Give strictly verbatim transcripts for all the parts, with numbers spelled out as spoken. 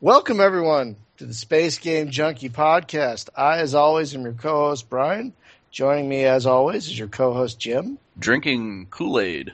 Welcome, everyone, to the Space Game Junkie podcast. I, as always, am your co-host, Brian. Joining me, as always, is your co-host, Jim. Drinking Kool-Aid.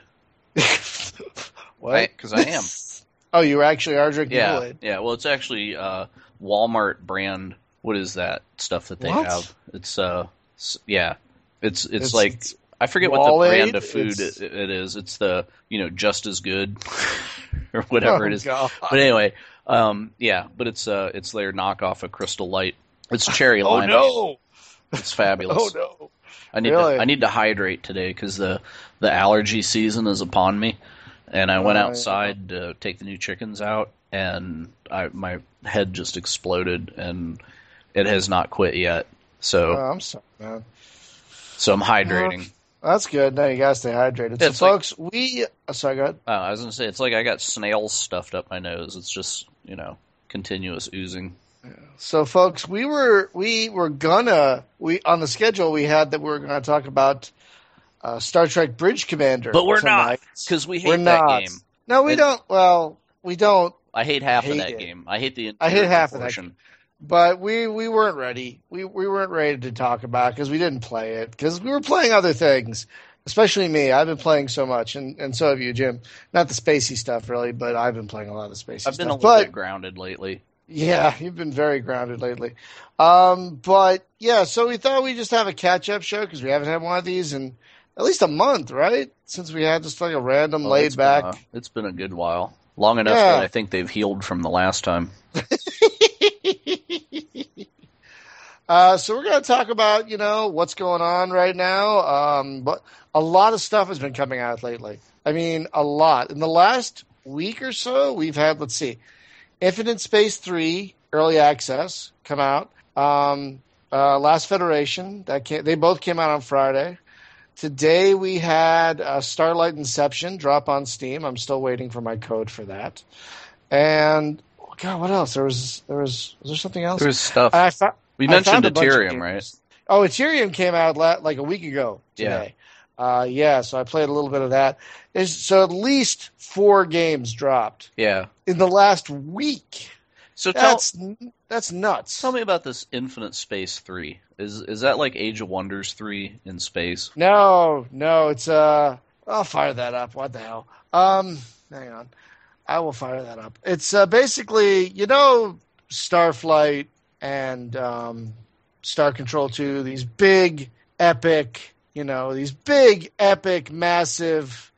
What? Because I, I am. Oh, you actually are drinking yeah, Kool-Aid? Yeah, well, it's actually uh, Walmart brand. What is that stuff that they What? have? It's, uh, yeah, it's it's, It's- like, it's I forget what the brand of food It's- it, it is. It's the, you know, Just As Good, or whatever Oh, it is. God. But anyway, um, yeah, but it's uh, it's their knockoff of Crystal Light. It's cherry Oh, lime. no. It's fabulous. Oh, no. I need Really? to I need to hydrate today because the the allergy season is upon me, and I went Oh, yeah. outside to take the new chickens out, and I my head just exploded, and it has not quit yet. So Oh, I'm sorry, man. so I'm hydrating. That's good. Now you got to stay hydrated. So, It's like- folks, we... Oh, sorry, go ahead. Uh, I was gonna say it's like I got snails stuffed up my nose. It's just you know continuous oozing. So, folks, we were we were gonna we on the schedule we had that we were going to talk about uh, Star Trek Bridge Commander, But we're tonight. not because we hate We're that not. game. No, we And- don't. Well, we don't. I hate half Hate of that it. game. I hate the I hate interior half of that portion. But we, we weren't ready. We we weren't ready to talk about because we didn't play it because we were playing other things. Especially me. I've been playing so much, and, and so have you, Jim. Not the spacey stuff, really, but I've been playing a lot of the spacey I've been stuff. a little but, bit grounded lately. Yeah, you've been very grounded lately. Um, but yeah, so we thought we'd just have a catch-up show because we haven't had one of these in at least a month, right? Since we had just like a random Well, laid it's been back. a- it's been a good while, long enough Yeah. that I think they've healed from the last time. uh, so we're going to talk about, you know, what's going on right now. Um, but a lot of stuff has been coming out lately. I mean, a lot. In the last week or so, we've had, let's see, Infinite Space three early access come out. Um, uh, Last Federation that came, they both came out on Friday. Today we had uh, Starlight Inception drop on Steam. I'm still waiting for my code for that. And God, what else? There was there was was there something else? There's stuff. I fo- we I mentioned found a bunch of Ethereum, games. right? Oh, Ethereum came out la- like a week ago today. Yeah. Uh, yeah, so I played a little bit of that. Is so at least four games dropped Yeah. in the last week. So tell, That's that's nuts. tell me about this Infinite Space three. Is is that like Age of Wonders three in space? No, no, it's uh I'll fire that up. What the hell? Um hang on. I will fire that up. It's uh, basically, you know, Starflight and um Star Control two, these big epic, you know, these big epic massive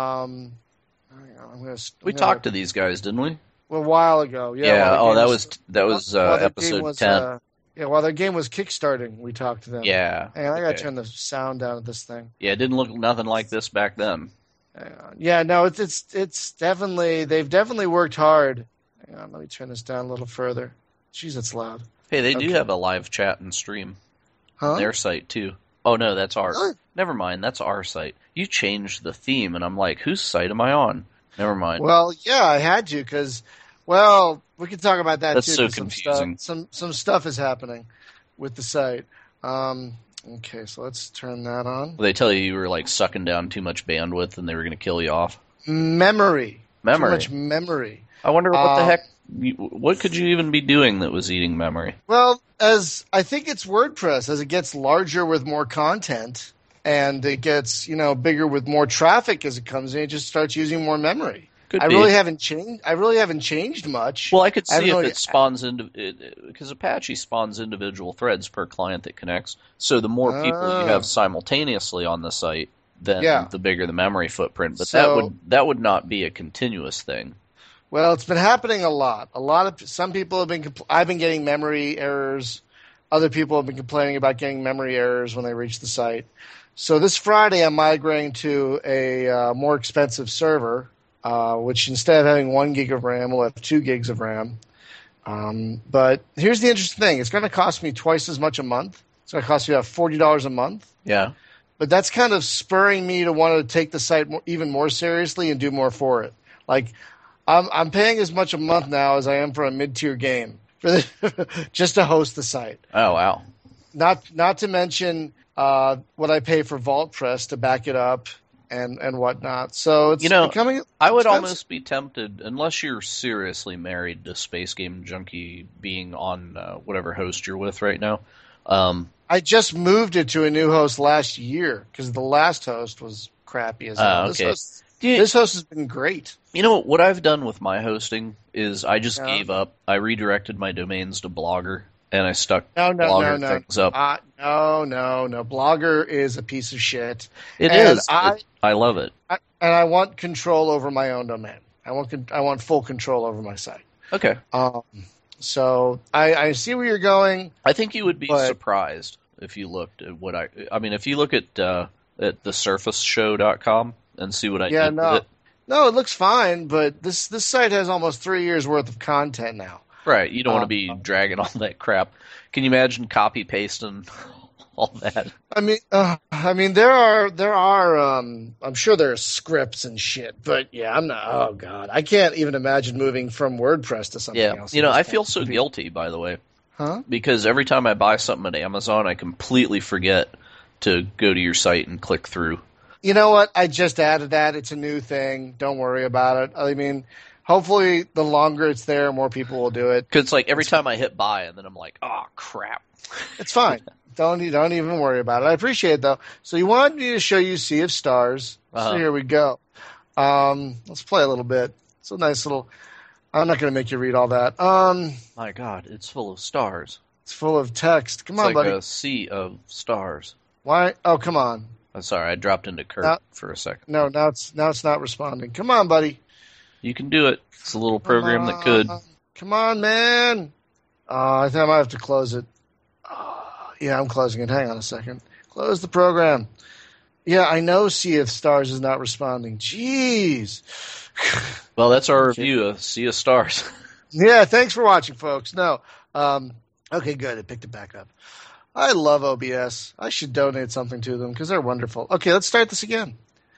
um hang on, I'm gonna, We I'm gonna, talked to these guys, didn't we? a while ago. Yeah. Yeah. while the Oh, game that was that was while uh, their game episode was, ten. uh, yeah, while their game was kickstarting, we talked to them. Yeah. Hang on, I gotta Okay. turn the sound down of this thing. Yeah. It didn't look nothing like this back then. Hang on. Yeah, no, it's it's it's definitely they've definitely worked hard. Hang on, let me turn this down a little further. Jeez, it's loud. Hey, they do Okay. have a live chat and stream. Huh? Their site too. Oh no, that's our. Really? Never mind, that's our site. You changed the theme, and I'm like, whose site am I on? Never mind. Well, yeah, I had to because, well, we can talk about that That's too. so 'cause some confusing. Stuff, some some stuff is happening with the site. Um, okay, so let's turn that on. They tell you you were like sucking down too much bandwidth, and they were going to kill you off. Memory. Memory. Too much memory. I wonder what the Um, heck. You, what could you even be doing that was eating memory? Well, as I think it's WordPress, as it gets larger with more content and it gets, you know, bigger with more traffic as it comes in, it just starts using more memory. Could I be. really haven't changed. I really haven't changed much. Well, I could I haven't see if really- it spawns into because Apache spawns individual threads per client that connects. So the more people Ah. you have simultaneously on the site, then Yeah. the bigger the memory footprint. But So- that would that would not be a continuous thing. Well, it's been happening a lot. A lot of some people have been. Compl- I've been getting memory errors. Other people have been complaining about getting memory errors when they reach the site. So this Friday, I'm migrating to a uh, more expensive server, uh, which instead of having one gig of RAM, will have two gigs of RAM. Um, but here's the interesting thing: it's going to cost me twice as much a month. It's going to cost me about forty dollars a month. Yeah. But that's kind of spurring me to want to take the site more, even more seriously and do more for it. Like, I'm I'm paying as much a month now as I am for a mid-tier game for the, just to host the site. Oh wow. Not not to mention uh, what I pay for VaultPress to back it up and and whatnot. So it's You know, becoming. I would expensive. almost be tempted, unless you're seriously married to Space Game Junkie being on uh, whatever host you're with right now. Um, I just moved it to a new host last year because the last host was crappy as hell. uh, This okay. host, Do you, this host has been great. you know, what I've done with my hosting is I just Yeah. gave up. I redirected my domains to Blogger, and I stuck No, no, Blogger no, no, things up. uh, no, no, no. Blogger is a piece of shit. It and is. I, It- I love it. I and I want control over my own domain. I want con- I want full control over my site. Okay. Um, so I, I see where you're going. I think you would be But- surprised if you looked at what I. I mean, if you look at uh, at the surface show dot com and see what I Yeah, did no. with it. No, it looks fine, but this this site has almost three years worth of content now. Right, you don't want to Uh, be dragging all that crap. Can you imagine copy pasting all that? I mean, uh, I mean, there are there are. Um, I'm sure there are scripts and shit, but yeah, I'm not. Oh god, I can't even imagine moving from WordPress to something Yeah, else. you know, at I this feel point. so guilty, by the way, Huh? because every time I buy something at Amazon, I completely forget to go to your site and click through. You know what? I just added that. It's a new thing. Don't worry about it. I mean, hopefully, the longer it's there, more people will do it. Because like every time I hit buy, and then I'm like, oh crap. It's fine. don't e, don't even worry about it. I appreciate it though. So you wanted me to show you Sea of Stars. Uh-huh. So here we go. Um, let's play a little bit. It's a nice little. I'm not going to make you read all that. Um, My God, it's full of stars. it's full of text. Come It's on, like buddy. a sea of stars. Why? Oh, come on. I'm sorry, I dropped into Kurt Uh, for a second. No, now it's now it's not responding. Come on, buddy. You can do it. It's a little program Come that could. on. Come on, man. Uh, I think I might have to close it. Uh, yeah, I'm closing it. Hang on a second. Close the program. Yeah, I know Sea of Stars is not responding. Jeez. Well, that's our Okay. review of Sea of Stars. Yeah, thanks for watching, folks. No. Um, okay, good. It picked it back up. I love O B S. I should donate something to them because they're wonderful. Okay, let's start this again.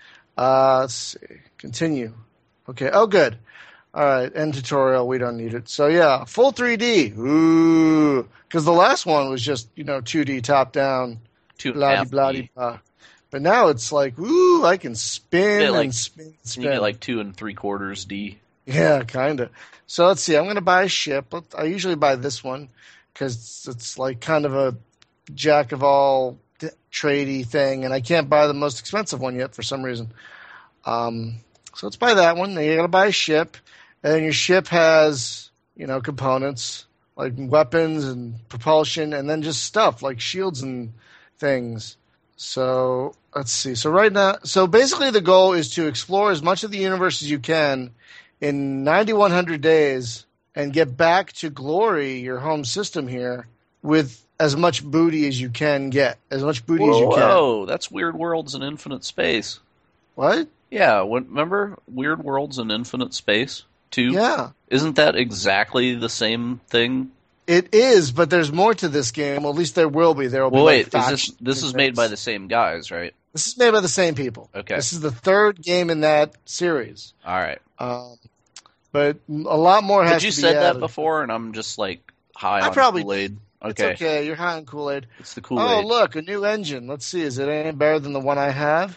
Uh, let's see. Continue. Okay. Oh, good. All right. End tutorial. We don't need it. So, yeah, full three D. Ooh. Because the last one was just, you know, two D top down. Two and a Blah, half blah, D. blah. But now it's like, ooh, I can spin Yeah, like- and spin and You spin. get like two and three quarters D. Yeah, kind of. So let's see. I'm going to buy a ship. Let- I usually buy this one because it's like kind of a jack of all d- tradey thing, and I can't buy the most expensive one yet for some reason. Um, so let's buy that one. Then you got to buy a ship, and then your ship has you know components like weapons and propulsion, and then just stuff like shields and things. So let's see. So right now, so basically the goal is to explore as much of the universe as you can in ninety-one hundred days and get back to glory, your home system here, with as much booty as you can get, as much booty as you Whoa, can. whoa, that's Weird Worlds in Infinite Space. What? Yeah, when, remember Weird Worlds in Infinite Space two? Yeah, Isn't that exactly the same thing? it is, but there's more to this game. Well, at least there will be. There will Well, be. wait, like is this factions this is and made by things. the same guys, right? This is made by the same people. Okay. This is the third game in that series. All right. Um, but a lot more has But you to be said that added. before, and I'm just like high I on probably Kool-Aid. It's Okay, okay. You're high on Kool-Aid. it's the Oh, Kool-Aid. look, a new engine. Let's see. Is it any better than the one I have?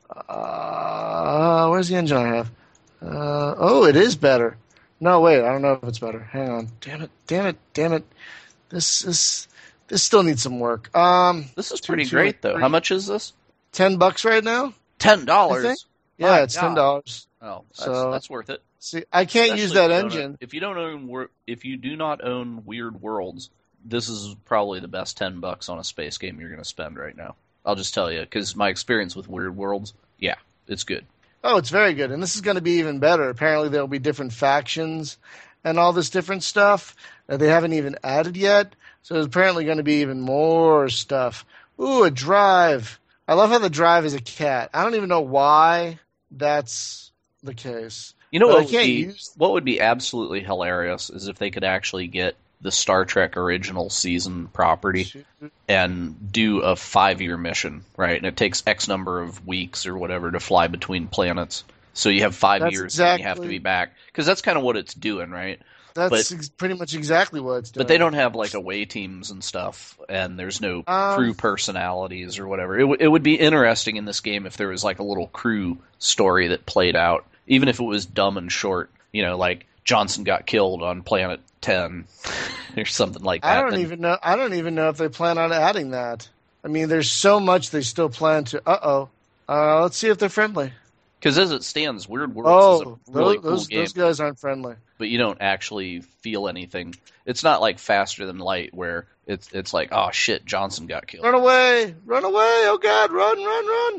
Uh, where's the engine I have? Uh, oh, it is better. No, wait. I don't know if it's better. Hang on. Damn it. Damn it. Damn it. This this this still needs some work. Um, This is two, pretty two, great, though. three. How much is this? ten bucks right now. Ten I think. dollars. Yeah, My it's ten God. dollars. Oh, that's, So- that's worth it. See, I can't use Especially that if you don't engine. own- If you don't own, Wor- if you do not own Weird Worlds, this is probably the best ten bucks on a space game you're going to spend right now. I'll just tell you, because my experience with Weird Worlds, yeah, it's good. Oh, it's very good. And this is going to be even better. Apparently, there will be different factions and all this different stuff that they haven't even added yet. So there's apparently going to be even more stuff. Ooh, a drive. I love how the drive is a cat. I don't even know why that's the case. You know But what I would, can't be, use- what would be absolutely hilarious is if they could actually get the Star Trek original season property and do a five-year mission, right? And it takes X number of weeks or whatever to fly between planets. So you have five That's years and you have to exactly- be back. Because that's kind of what it's doing, right? That's but, ex- pretty much exactly what it's doing. But they don't have like away teams and stuff, and there's no um, crew personalities or whatever. It, w- it would be interesting in this game if there was like a little crew story that played out, even if it was dumb and short. You know, like Johnson got killed on Planet ten or something like that. I don't then, even know. I don't even know if they plan on adding that. I mean, there's so much they still plan to. Uh-oh. Uh Let's see if they're friendly. Because as it stands, Weird Worlds Oh, is a really those, cool those, game. those guys aren't friendly. But you don't actually feel anything. It's not like Faster Than Light where it's it's like, oh shit, Johnson got killed. Run away! Run away! Oh God! Run! Run! Run!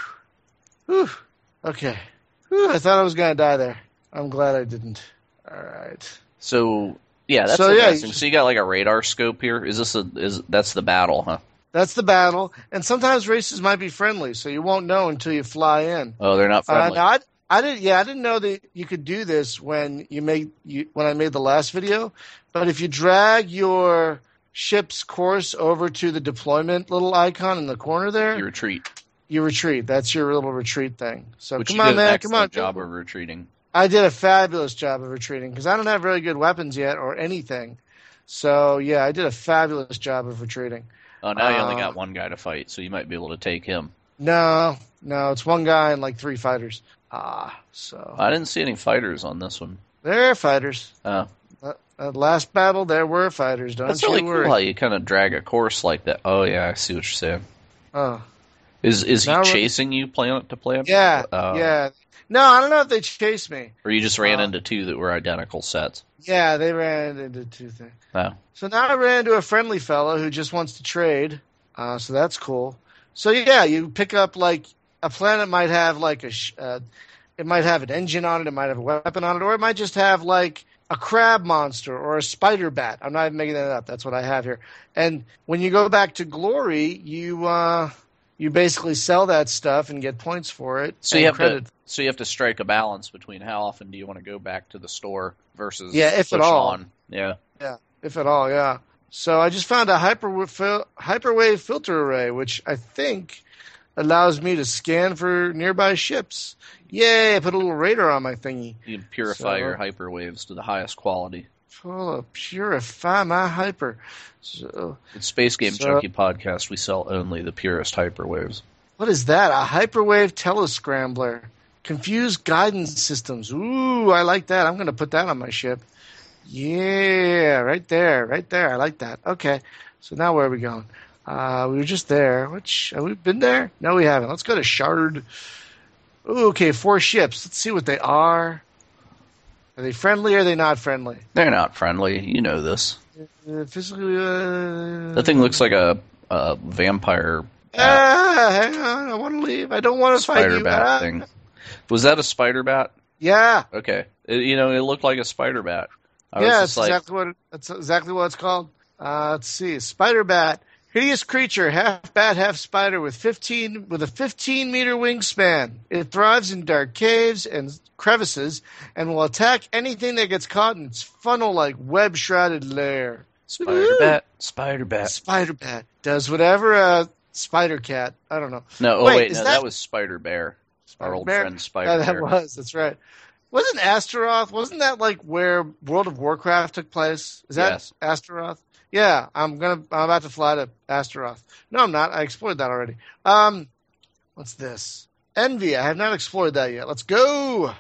Whew. Okay. Whew, I thought I was gonna die there. I'm glad I didn't. All right. So yeah, that's So, yeah, interesting. you- So you got like a radar scope here. Is this a is that's the battle, huh? That's the battle, and sometimes races might be friendly, so you won't know until you fly in. Oh, they're not Uh, friendly. now I, I didn't. Yeah, I didn't know that you could do this when you made you, when I made the last video. But if you drag your ship's course over to the deployment little icon in the corner there, you retreat. you retreat. That's your little retreat thing. So Which come you on, did an man, come excellent on. job of retreating. I did a fabulous job of retreating because I don't have very good weapons yet or anything. So yeah, I did a fabulous job of retreating. Oh, now you only Uh, got one guy to fight, so you might be able to take him. No, no, it's one guy and like three fighters. Ah, so I didn't see any fighters on this one. there are fighters. Oh, Uh, uh, last battle, there were fighters. Don't that's you really worry. cool how you kind of drag a course like that. Oh yeah, I see what you're saying. Oh, Is is he Now we're- chasing you planet to planet? yeah, Oh. yeah. No, I don't know if they chased me. Or you just ran Uh, into two that were identical sets? Yeah, they ran into two things. Oh. So now I ran into a friendly fellow who just wants to trade. Uh, so that's cool. So yeah, you pick up like a planet might have like a, sh- uh, it might have an engine on it, it might have a weapon on it, or it might just have like a crab monster or a spider bat. I'm not even making that up. That's what I have here. And when you go back to Glory, you uh, you basically sell that stuff and get points for it. So and you have credit. to so you have to strike a balance between how often do you want to go back to the store versus Yeah, if at push all. on. Yeah. Yeah, if at all, yeah. So I just found a hyperwave, fil- hyperwave filter array, which I think allows me to scan for nearby ships. Yay, I put a little radar on my thingy. You can purify So- your hyperwaves to the highest quality. Oh, purify my hyper. So, It's Space Game So- Junkie Podcast. We sell only the purest hyperwaves. what is that? A hyperwave telescrambler. Confused guidance systems. Ooh, I like that. I'm going to put that on my ship. Yeah, right there, right there. I like that. Okay, so now where are we going? Uh, we were just there. Which have we been there? No, we haven't. Let's go to Shard. Ooh, okay, four ships. Let's see what they are. Are they friendly or are they not friendly? They're not friendly. You know this. Uh, physically, uh, That thing looks like a, a vampire bat, Ah, hang on. I want to leave. I don't want to fight spider you. bat Ah. thing. Was that a spider bat? Yeah, Okay. It, you know, it looked like a spider bat. I was yeah, just that's like, exactly what it, that's exactly what it's called. Uh, let's see, spider bat, hideous creature, half bat, half spider, with fifteen with a fifteen meter wingspan. It thrives in dark caves and crevices, and will attack anything that gets caught in its funnel-like web-shrouded lair. spider Woo! bat, spider bat. Spider bat does whatever a spider cat. I don't know. No, oh Wait, wait, is no, that- that was Spider Bear. Our old Bear? friend Spider Yeah, that Bear. was. That's right. Wasn't Astaroth? Wasn't that like where World of Warcraft took place? Is that Yes. Astaroth? Yeah, I'm gonna. I'm about to fly to Astaroth. No, I'm not. I explored that already. Um, what's this? Envy. I have not explored that yet. Let's go.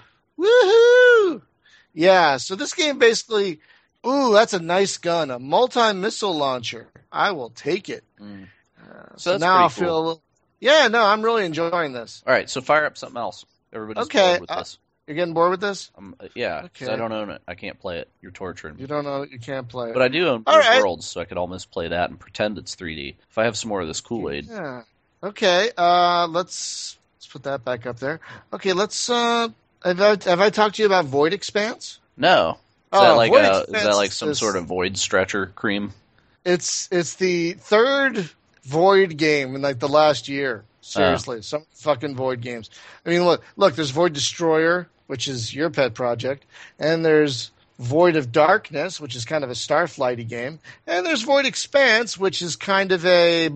Woohoo! Yeah. So this game basically. Ooh, that's a nice gun. A multi-missile launcher. I will take it. Mm. Uh, So so that's now I'll pretty cool. feel. A little, yeah. No, I'm really enjoying this. All right, so fire up something else. Everybody's Okay, bored with uh, this. You're getting bored with this? Um, uh, yeah, 'cause okay. I don't own it. I can't play it. You're torturing me. You don't know. You can't play it. But I do own All Weird right. Worlds, so I could almost play that and pretend it's three D. If I have some more of this Kool-Aid. Yeah. Okay. Uh, let's let's put that back up there. Okay. Let's. Uh, have I, have I talked to you about Void Expanse? No. Is Oh, that like Void a, is Expanse that like some is- sort of void stretcher cream? It's it's the third Void game in like the last year. Seriously, some fucking Void games. I mean, look, look. There's Void Destroyer, which is your pet project, and there's Void of Darkness, which is kind of a Starflighty game, and there's Void Expanse, which is kind of a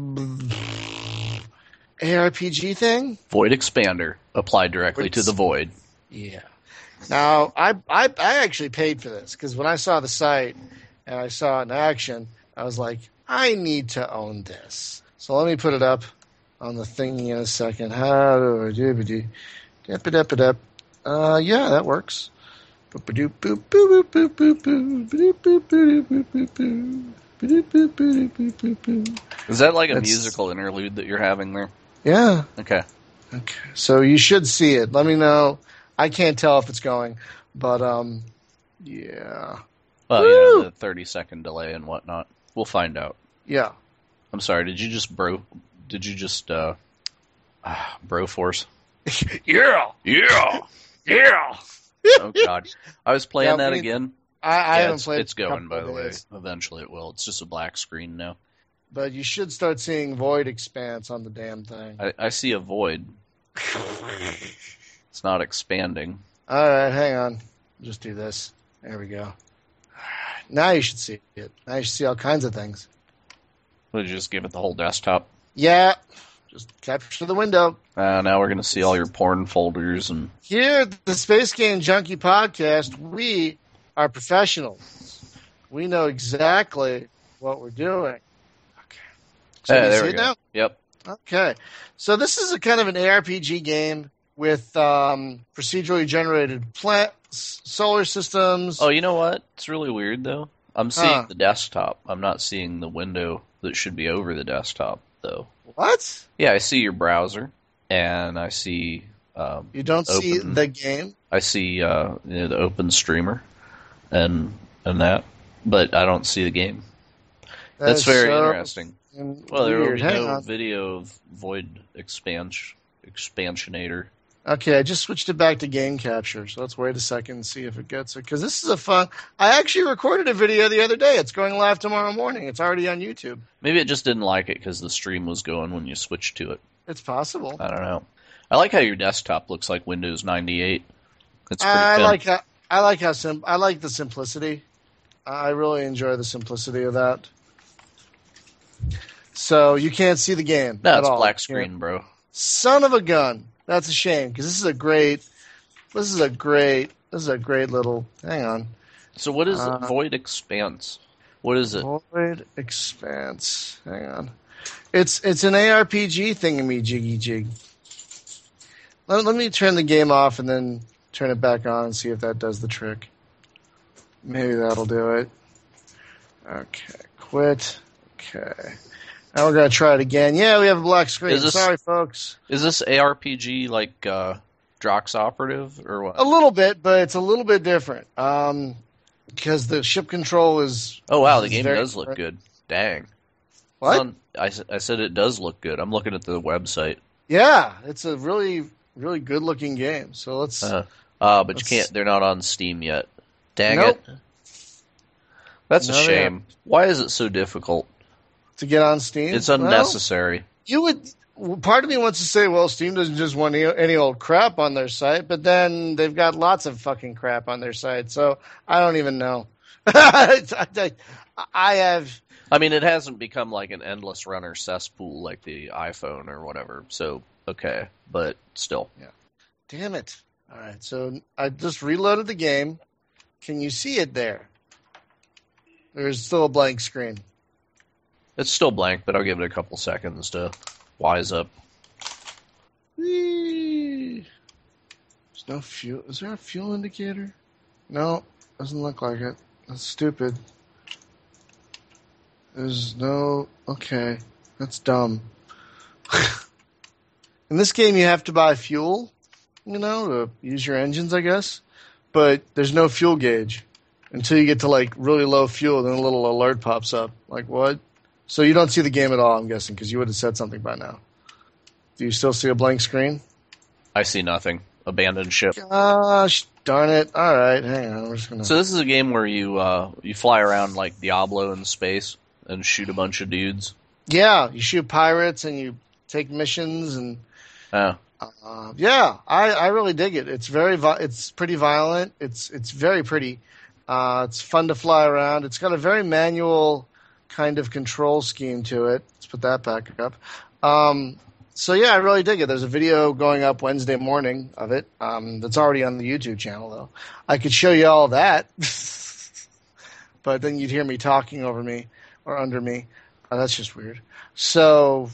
A R P G thing. Void Expander applied directly Void to the void. Yeah. Now, I, I I actually paid for this because when I saw the site and I saw it in action, I was like, I need to own this. So let me put it up on the thingy in a second. How do I do it? Uh, yeah, that works. Is that like a That's, musical interlude that you're having there? Yeah. Okay. Okay. So you should see it. Let me know. I can't tell if it's going, but um, yeah. Well, Woo! you know, the thirty second delay and whatnot. We'll find out. Yeah. I'm sorry. Did you just bro? Did you just uh, ah, bro force? yeah. Yeah. Yeah. Oh God. I was playing Yeah, that we- again. I, I Yeah, haven't it's, played. it's a going, couple by of the way. days, Eventually it will. It's just a black screen now. but you should start seeing Void Expanse on the damn thing. I, I see a void. It's not expanding. All right, hang on. Just do this. There we go. Now you should see it. Now you should see all kinds of things. Would you just give it the whole desktop? Yeah. Just capture the window. Uh, now we're going to see all your porn folders and Here at the Space Game Junkie podcast, we are professionals. We know exactly what we're doing. Okay. So Hey, you there see we it go. now? Yep. Okay. So this is a kind of an A R P G game with um, procedurally generated plant solar systems. Oh, you know what? It's really weird though. I'm seeing Huh. the desktop. I'm not seeing the window that should be over the desktop though. What? Yeah, I see your browser and I see um, You don't see Open. the game? I see uh, you know, the open streamer and and that, but I don't see the game. That That's is very so interesting. Well, there will weird. be Hang no on. video of Void expansion expansionator. Okay, I just switched it back to game capture, so let's wait a second and see if it gets it. Because this is a fun. I actually recorded a video the other day. It's going live tomorrow morning. It's already on YouTube. Maybe it just didn't like it because the stream was going when you switched to it. It's possible. I don't know. I like how your desktop looks like Windows ninety-eight. It's pretty I thin. like how I like how sim- I like the simplicity. I really enjoy the simplicity of that. So you can't see the game. No, at it's all. black Yeah. screen, bro. Son of a gun. That's a shame because this is a great. This is a great. This is a great little. Hang on. So what is Uh, it? Void Expanse? What is it? Void Expanse. Hang on. It's it's an A R P G thingy jiggy jig. Let, let me turn the game off and then turn it back on and see if that does the trick. Maybe that'll do it. Okay, quit. Okay. Now we're gonna try it again. Yeah, we have a black screen. Is this- Sorry, folks. Is this A R P G like uh, Drox Operative or what? A little bit, but it's a little bit different. Um, because the ship control is. Oh wow, the is game very does look different. good. Dang. What? Um, I, s- I said it does look good. I'm looking at the website. Yeah, it's a really, really good looking game. So let's. Uh, uh, but you Let's- can't. They're not on Steam yet. Dang Nope. it. That's a No, they shame. Why is it so difficult? to get on Steam. It's Well, unnecessary. you would. Part of me wants to say, well, Steam doesn't just want any, any old crap on their site, but then they've got lots of fucking crap on their site. So I don't even know. I, I have. I mean, it hasn't become like an endless runner cesspool like the iPhone or whatever. So okay, but still. Damn it! All right, so I just reloaded the game. Can you see it there? There's still a blank screen. It's still blank, but I'll give it a couple seconds to wise up. Whee! There's no fuel. Is there a fuel indicator? No, doesn't look like it. That's stupid. There's no. Okay, that's dumb. In this game, you have to buy fuel, you know, to use your engines, I guess. But there's no fuel gauge until you get to like really low fuel. Then a little alert pops up. Like what? So you don't see the game at all, I'm guessing, because you would have said something by now. Do you still see a blank screen? I see nothing. Abandoned ship. Gosh darn it! All right, hang on. We're just gonna. So this is a game where you uh, you fly around like Diablo in space and shoot a bunch of dudes. Yeah, you shoot pirates and you take missions and Oh, uh, yeah, I, I really dig it. It's very vi- it's pretty violent. It's it's very pretty. Uh, it's fun to fly around. It's got a very manual kind of control scheme to it. Let's put that back up. Um, So yeah, I really dig it. There's a video going up Wednesday morning of it. Um, that's already on the YouTube channel, though. I could show you all that, but then you'd hear me talking over me or under me. Oh, that's just weird. So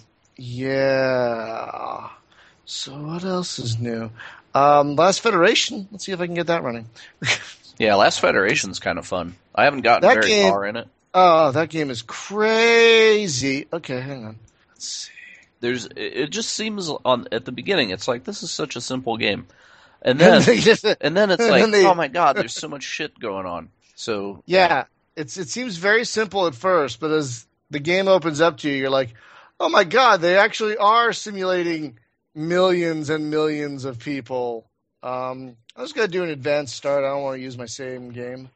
yeah. So what else is new? Um, Last Federation. Let's see if I can get that running. Yeah, Last Federation's kind of fun. I haven't gotten That very game- far in it. Oh, that game is crazy. Okay, hang on. Let's see. There's it it just seems on at the beginning it's like this is such a simple game. And then and then it's and like, then they- oh my god, there's so much shit going on. So Yeah, it's it seems very simple at first, but as the game opens up to you, you're like, oh my god, they actually are simulating millions and millions of people. Um, I was gonna do an advanced start. I don't want to use my same game.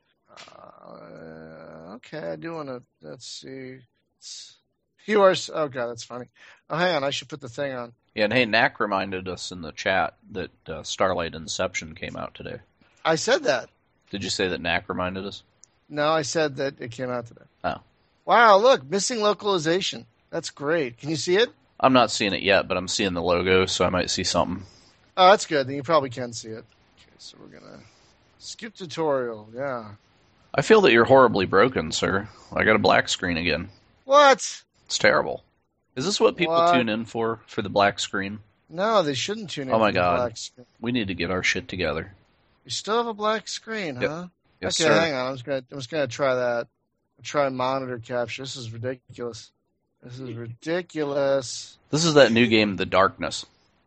Uh, okay, I do want to. Let's see. It's, viewers. Oh god, that's funny. Oh, hang on, I should put the thing on. Yeah, and hey, Knack reminded us in the chat that uh, Starlight Inception came out today. I said that. Did you say that Knack reminded us? No, I said that it came out today. Oh. Wow, look, missing localization. That's great. Can you see it? I'm not seeing it yet, but I'm seeing the logo, so I might see something. Oh, that's good. Then you probably can see it. Okay, so we're gonna skip tutorial. Yeah. I feel that you're horribly broken, sir. I got a black screen again. What? It's terrible. Is this what people What? tune in for, for the black screen? No, they shouldn't tune in. Oh my for the God. Black screen. We need to get our shit together. You still have a black screen, Yep. huh? Yes, okay, sir. hang on. I'm just gonna I'm just gonna try that. I'll try monitor capture. This is ridiculous. This is ridiculous. This is that new game, The Darkness.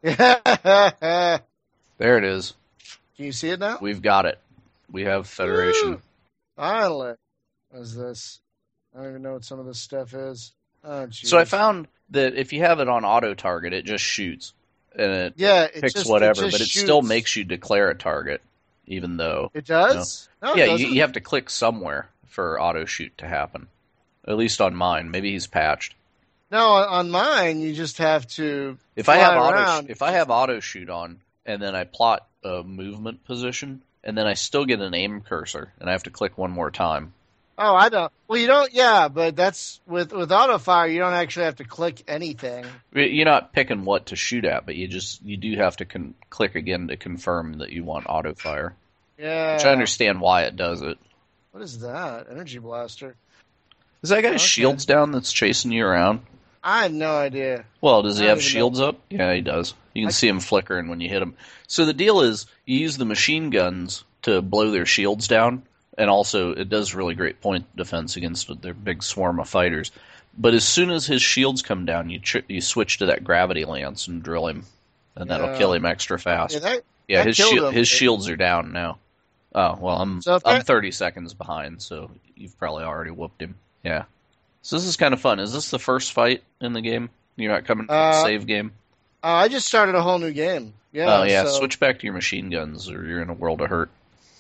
Can There it is. you see it now? We've got it. We have Federation. Woo! Finally. What is this? I don't even know what some of this stuff is. Oh, geez. So I found that if you have it on auto target, it just shoots. And it yeah, it picks just, whatever, it just but it shoots. still makes you declare a target, even though... It does? No, it yeah, you, doesn't. you have to click somewhere for auto shoot to happen. At least on mine. Maybe he's patched. No, on on mine, you just have to. If I have fly auto, around. if I have auto shoot on, and then I plot a movement position, and then I still get an aim cursor, and I have to click one more time. Oh, I don't. Well, you don't. Yeah, but that's with with auto fire. You don't actually have to click anything. You're not picking what to shoot at, but you just you do have to con- click again to confirm that you want auto fire. Yeah. Which I understand why it does it. What is that? Energy blaster. Is that guy's Okay. shields down that's chasing you around? I had no idea. Well, does he I have don't even shields up? Yeah, he does. You can I- see him flickering when you hit him. So the deal is, you use the machine guns to blow their shields down, and also it does really great point defense against their big swarm of fighters. But as soon as his shields come down, you tr- you switch to that gravity lance and drill him, and that'll Yeah. kill him extra fast. Yeah, that, Yeah, that his killed shield, him. his shields are down now. Oh well, I'm So if I'm that- thirty seconds behind, so you've probably already whooped him. Yeah. So this is kind of fun. Is this the first fight in the game? You're not coming from the Uh, save game? uh, I just started a whole new game. Yeah. Oh yeah, so- switch back to your machine guns, or you're in a world of hurt.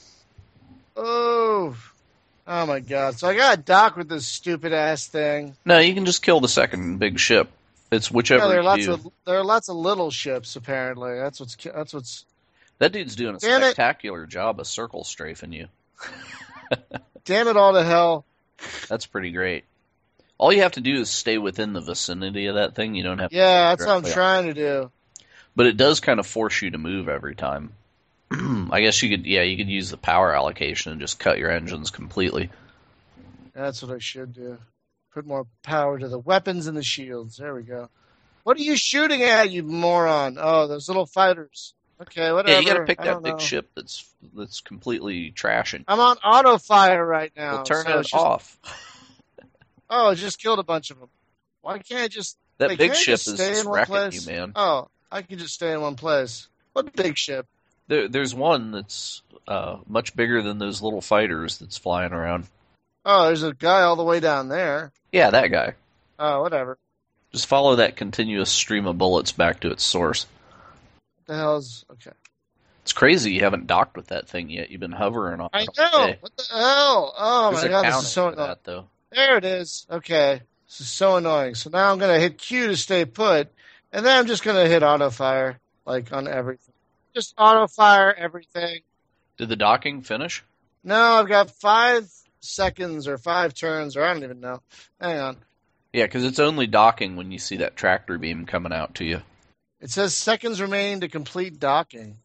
Oh. Oh my god. So I got to dock with this stupid ass thing. No, you can just kill the second big ship. It's whichever Yeah, there are you lots do. of there are lots of little ships apparently. That's what's ki- that's what's. That dude's doing a Damn it. spectacular job of circle strafing you. Damn it all to hell. That's pretty great. All you have to do is stay within the vicinity of that thing. You don't have to Yeah, that's what I'm directly trying to do. But it does kind of force you to move every time. I guess you could, yeah, you could use the power allocation and just cut your engines completely. That's what I should do. Put more power to the weapons and the shields. There we go. What are you shooting at, you moron? Oh, those little fighters. Okay, whatever. Yeah, you got to pick I that don't big know. ship that's that's completely trashing. I'm on auto fire right now. Well, turn so it it's just- off. Oh, it just killed a bunch of them. Why can't I just? That Wait, big can't I ship just is stay just in one wrecking place? you, man. Oh, I can just stay in one place. What big ship? There, there's one that's uh, much bigger than those little fighters that's flying around. Oh, there's a guy all the way down there. Yeah, that guy. Oh, whatever. Just follow that continuous stream of bullets back to its source. What the hell's okay? It's crazy you haven't docked with that thing yet. You've been hovering on I it all know. day. What the hell? Oh There's my a god, this counter is so for annoying. that, though. There it is. Okay. This is so annoying. So now I'm going to hit Q to stay put, and then I'm just going to hit auto fire, like on everything. Just auto fire everything. Did the docking finish? No, I've got five seconds or five turns, or I don't even know. Hang on. Yeah, because it's only docking when you see that tractor beam coming out to you. It says seconds remain to complete docking.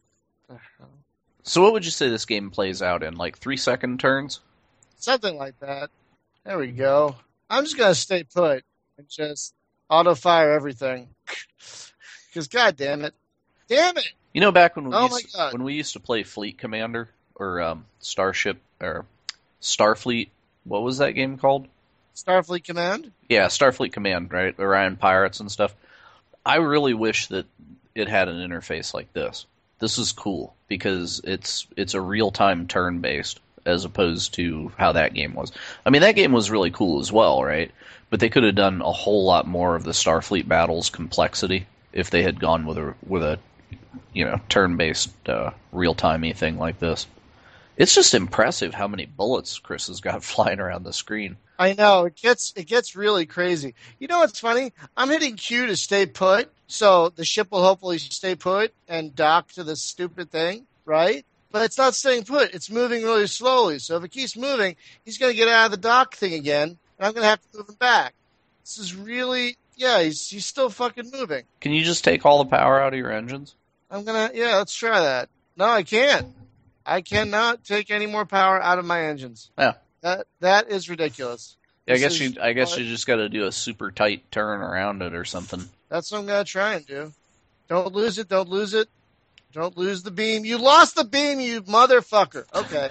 So what would you say this game plays out in? Like three second turns? Something like that. There we go. I'm just gonna stay put and just auto fire everything. Because god damn it, damn it! You know, back when we Oh used my God. to, when we used to play Fleet Commander or um, Starship or Starfleet, what was that game called? Starfleet Command. Yeah, Starfleet Command, right? Orion Pirates and stuff. I really wish that it had an interface like this. This is cool because it's it's a real time turn based as opposed to how that game was. I mean, that game was really cool as well, right? But they could have done a whole lot more of the Starfleet battles complexity if they had gone with a with a you know turn based uh, real timey thing like this. It's just impressive how many bullets Chris has got flying around the screen. I know it gets it gets really crazy. You know what's funny? I'm hitting Q to stay put, so the ship will hopefully stay put and dock to this stupid thing, right? But it's not staying put. It's moving really slowly. So if it keeps moving, he's going to get out of the dock thing again, and I'm going to have to move him back. This is really, yeah, he's he's still fucking moving. Can you just take all the power out of your engines? I'm gonna, yeah, let's try that. No, I can't. I cannot take any more power out of my engines. Yeah. That that is ridiculous. Yeah, I This guess is you I guess what- you just got to do a super tight turn around it or something. That's what I'm gonna try and do. Don't lose it. Don't lose it. Don't lose the beam. You lost the beam, you motherfucker. Okay.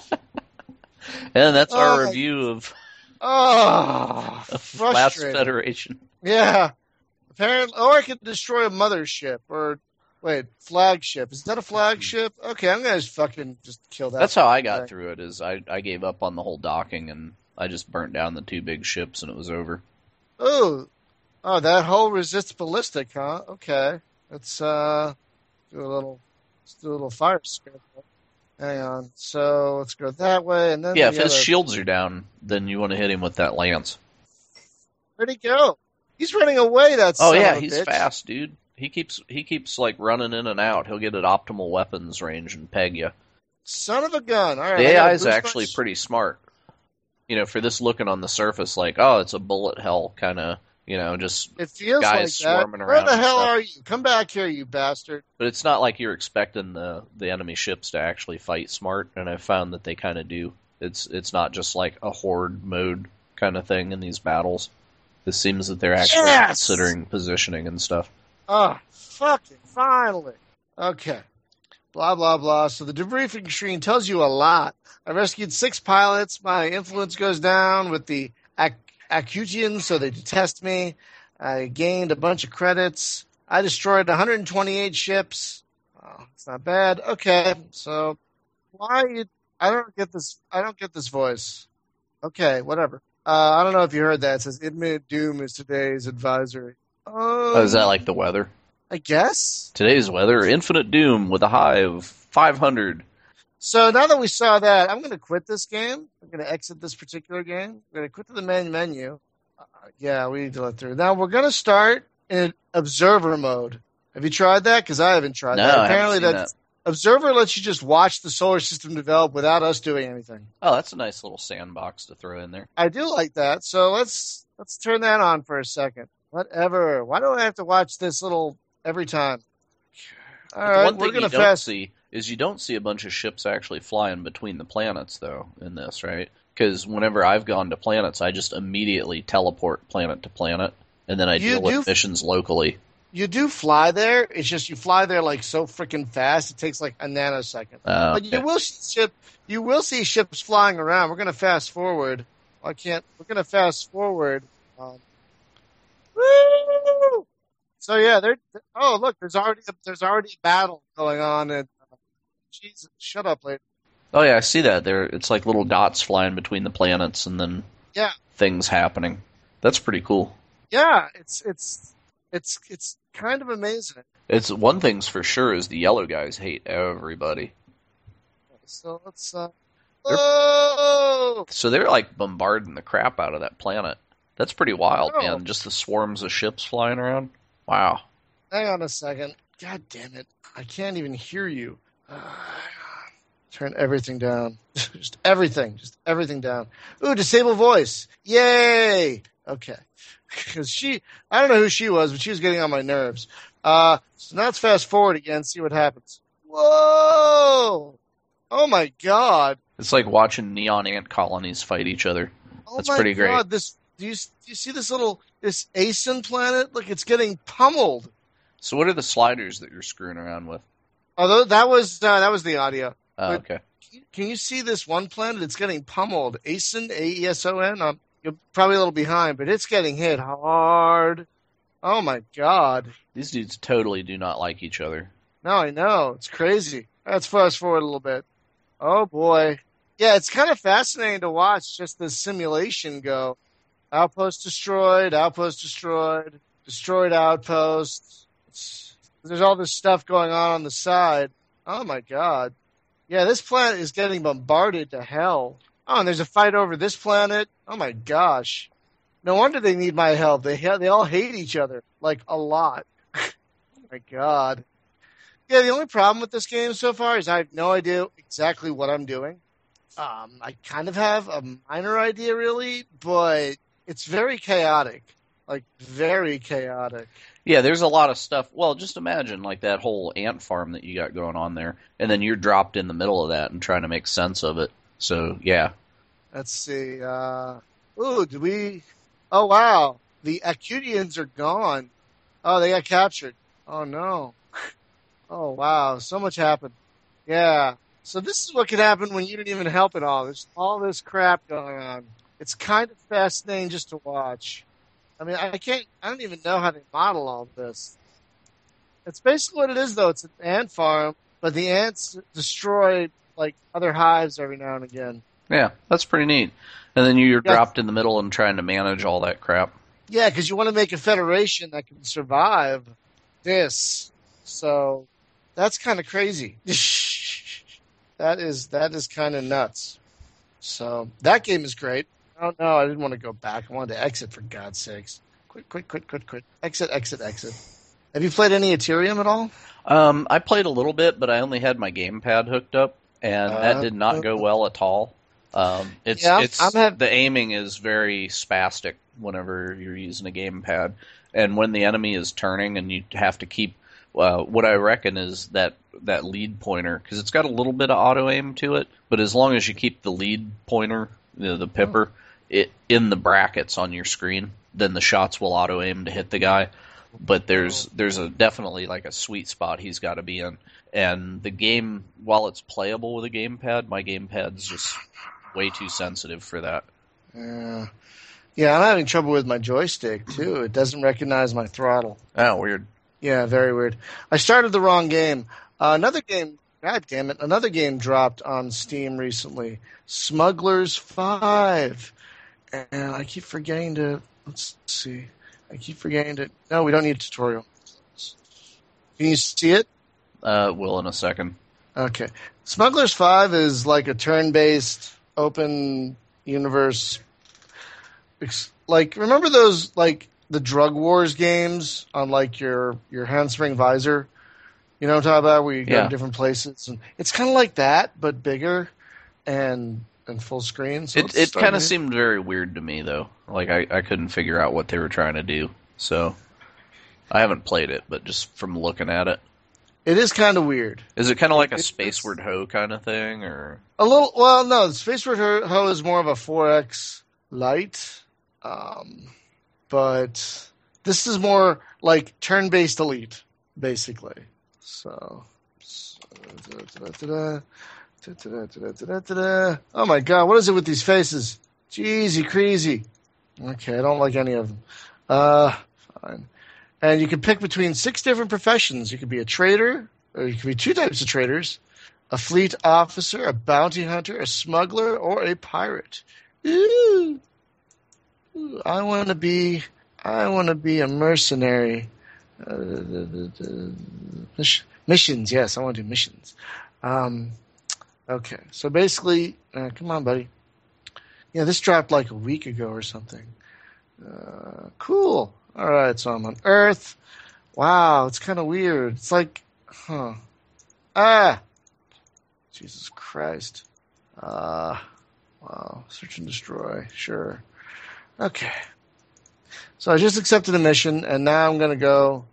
And that's Oh, our my- review of, Oh, of Last frustrating. Federation. Yeah. Apparently, or I could destroy a mothership or wait, flagship. Is that a flagship? Okay, I'm gonna just fucking just kill that. That's how I got thing. through it. Is I, I gave up on the whole docking and I just burnt down the two big ships and it was over. Oh, oh, that hull resists ballistic, huh? Okay, let's uh do a little, let's do a little fire spin. Hang on. So let's go that way, and then Yeah, the if his other- shields are down, then you want to hit him with that lance. Where'd he go? He's running away. That Oh son yeah, of a he's bitch. fast, dude. He keeps he keeps like running in and out. He'll get at optimal weapons range and peg you. Son of a gun. All right. The I A gotta I is boost my actually sh- pretty smart. You know, for this looking on the surface, like, oh, it's a bullet hell kind of, you know, just. It feels guys like that. swarming Where around the and hell stuff. are you? Come back here, you bastard. But it's not like you're expecting the the enemy ships to actually fight smart, and I've found that they kind of do. It's it's not just like a horde mode kind of thing in these battles. It seems that they're actually Yes! considering positioning and stuff. Oh, fucking finally. Okay. Blah, blah, blah. So the debriefing screen tells you a lot. I rescued six pilots. My influence goes down with the Ac- Acutians, so they detest me. I gained a bunch of credits. I destroyed one hundred twenty-eight ships. Oh, it's not bad. Okay, so why you? I don't get this. I don't get this voice. Okay, whatever. Uh, I don't know if you heard that. It says Infinite Doom is today's advisory. Um, Oh, is that like the weather? I guess. Today's weather: Infinite Doom with a high of five hundred. So now that we saw that, I'm going to quit this game. I'm going to exit this particular game. I'm going to quit to the main menu. Uh, yeah, we need to let through. Now we're going to start in observer mode. Have you tried that? Because I haven't tried No, that. I haven't Apparently, seen that observer lets you just watch the solar system develop without us doing anything. Oh, that's a nice little sandbox to throw in there. I do like that. So let's let's turn that on for a second. Whatever. Why do I have to watch this little every time? All But right, the one we're thing going you to don't fast. see is you don't see a bunch of ships actually flying between the planets, though, in this, right? Because whenever I've gone to planets, I just immediately teleport planet to planet, and then I You deal with do- missions locally. You do fly there. It's just you fly there like so freaking fast. It takes like a nanosecond. Uh, But you will see ship. You will see ships flying around. We're going to fast forward. I can't. We're going to fast forward. Um, woo! So yeah, there. Oh look, there's already there's already a battle going on. And uh, Jesus, shut up, lady. oh yeah, I see that. There, it's like little dots flying between the planets, and then Yeah. things happening. That's pretty cool. Yeah, it's it's it's it's kind of amazing. It's one thing's for sure is the yellow guys hate everybody. So let's. Uh, They're- oh, So they're like bombarding the crap out of that planet. That's pretty wild, Oh. man. Just the swarms of ships flying around. Wow. hang on a second. God damn it! I can't even hear you. Turn everything down. Just everything. Just everything down. Ooh, disable voice. Yay! Okay. Because she, I don't know who she was, but she was getting on my nerves. Uh, so now let's fast forward again, see what happens. Whoa! Oh my god! It's like watching neon ant colonies fight each other. Oh That's my pretty great. god! This do you do you see this little this Asen planet? Look, it's getting pummeled. So what are the sliders that you're screwing around with? Although that was uh, that was the audio. Oh, But okay. can you, can you see this one planet? It's getting pummeled. Asen, A E S O N. Um, you're probably a little behind, but it's getting hit hard. Oh my god! These dudes totally do not like each other. No, I know. It's crazy. Let's fast forward a little bit. Oh boy. Yeah, it's kind of fascinating to watch just the simulation go. Outpost destroyed, outpost destroyed, destroyed outpost. It's, there's all this stuff going on on the side. Oh my god. Yeah, this planet is getting bombarded to hell. Oh, and there's a fight over this planet. Oh my gosh. No wonder they need my help. They ha- they all hate each other, like, a lot. Oh my god. Yeah, the only problem with this game so far is I have no idea exactly what I'm doing. Um, I kind of have a minor idea, really, but it's very chaotic. Like, very chaotic. Yeah, there's a lot of stuff. Well, just imagine like that whole ant farm that you got going on there, and then you're dropped in the middle of that and trying to make sense of it. So, yeah. Let's see. Uh, ooh, did we... Oh, wow. The Acutians are gone. Oh, they got captured. Oh, no. Oh, wow. So much happened. Yeah. So this is what could happen when you didn't even help at all. There's all this crap going on. It's kind of fascinating just to watch. I mean, I can't, I don't even know how they model all this. It's basically what it is, though. It's an ant farm, but the ants destroy, like, other hives every now and again. Yeah, that's pretty neat. And then you're Yeah. dropped in the middle and trying to manage all that crap. Yeah, because you want to make a federation that can survive this. So that's kind of crazy. that is that is kind of nuts. So that game is great. Oh no, I didn't want to go back. I wanted to exit, for God's sakes. Quit, quit, quit, quit, quit. Exit, exit, exit. Have you played any Ethereum at all? Um, I played a little bit, but I only had my gamepad hooked up, and Uh, that did not go well at all. Um, it's Yeah, I'm- it's I'm hav- the aiming is very spastic whenever you're using a gamepad, and when the enemy is turning, and you have to keep. Uh, what I reckon is that that lead pointer, because it's got a little bit of auto aim to it, but as long as you keep the lead pointer, the, the pipper, it in the brackets on your screen, then the shots will auto aim to hit the guy. But there's there's a definitely like a sweet spot he's got to be in, and the game, while it's playable with a gamepad, my gamepad's just way too sensitive for that. Yeah. Yeah, I'm having trouble with my joystick, too. It doesn't recognize my throttle. Oh, weird. Yeah, very weird. I started the wrong game. Uh, another game, God damn it, another game dropped on Steam recently. Smugglers five. And I keep forgetting to, let's see. I keep forgetting to, no, we don't need a tutorial. Can you see it? Uh, will in a second. Okay. Smugglers five is like a turn-based, open universe. ex- Like, remember those, like, the Drug Wars games on, like, your, your handspring visor? You know what I'm talking about? Where you go Yeah. to different places. And it's kind of like that, but bigger and and full screen. So It it's it starting kind of to- seemed very weird to me though. Like I, I couldn't figure out what they were trying to do. So I haven't played it, but just from looking at it, It is kind of weird. is it kind of like a It's- Spaceward Ho kind of thing, or A little, well, no, the Space Road Ho Ho is more of a four X light. Um, but this is more like turn-based Elite, basically. So, oh my God, what is it with these faces? Jeezy crazy. Okay, I don't like any of them. Uh, fine. And you can pick between six different professions. You could be a trader, or you could be two types of traders: a fleet officer, a bounty hunter, a smuggler, or a pirate. Ooh. Ooh, I want to be. I want to be a mercenary. Uh, the, the, the, miss- missions, yes, I want to do missions. Um, okay, so basically, uh, come on, buddy. Yeah, this dropped like a week ago or something. Uh, cool. All right, so I'm on Earth. Wow, it's kind of weird. It's like, huh? Ah, Jesus Christ. Uh, wow, search and destroy. Sure. Okay. So I just accepted a mission, and now I'm going to go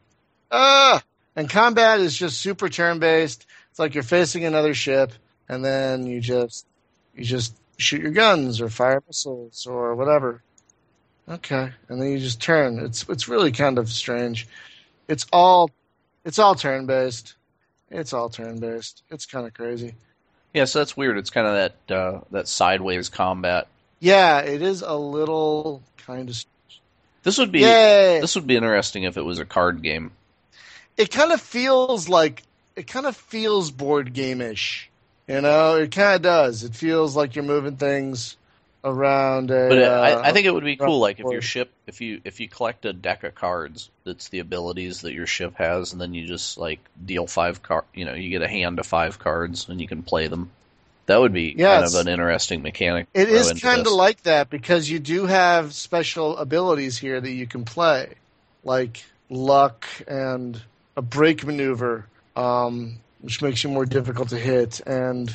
Ah, and combat is just super turn based. It's like you're facing another ship, and then you just you just shoot your guns or fire missiles or whatever. Okay, and then you just turn. It's it's really kind of strange. It's all it's all turn based. It's all turn based. It's kind of crazy. Yeah, so that's weird. It's kind of that uh, that sideways combat. Yeah, it is a little kind of. This would be Yay! This would be interesting if it was a card game. It kind of feels like it kind of feels board game-ish. You know, it kind of does. It feels like you're moving things around a. But it, uh, I, I think it would be cool, like if board. your ship, if you if you collect a deck of cards, that's the abilities that your ship has, and then you just like deal five card. You know, you get a hand of five cards, and you can play them. That would be Yeah, kind it's- of an interesting mechanic. to It throw is into kind of this. like that because you do have special abilities here that you can play, like luck and a break maneuver, um, which makes you more difficult to hit, and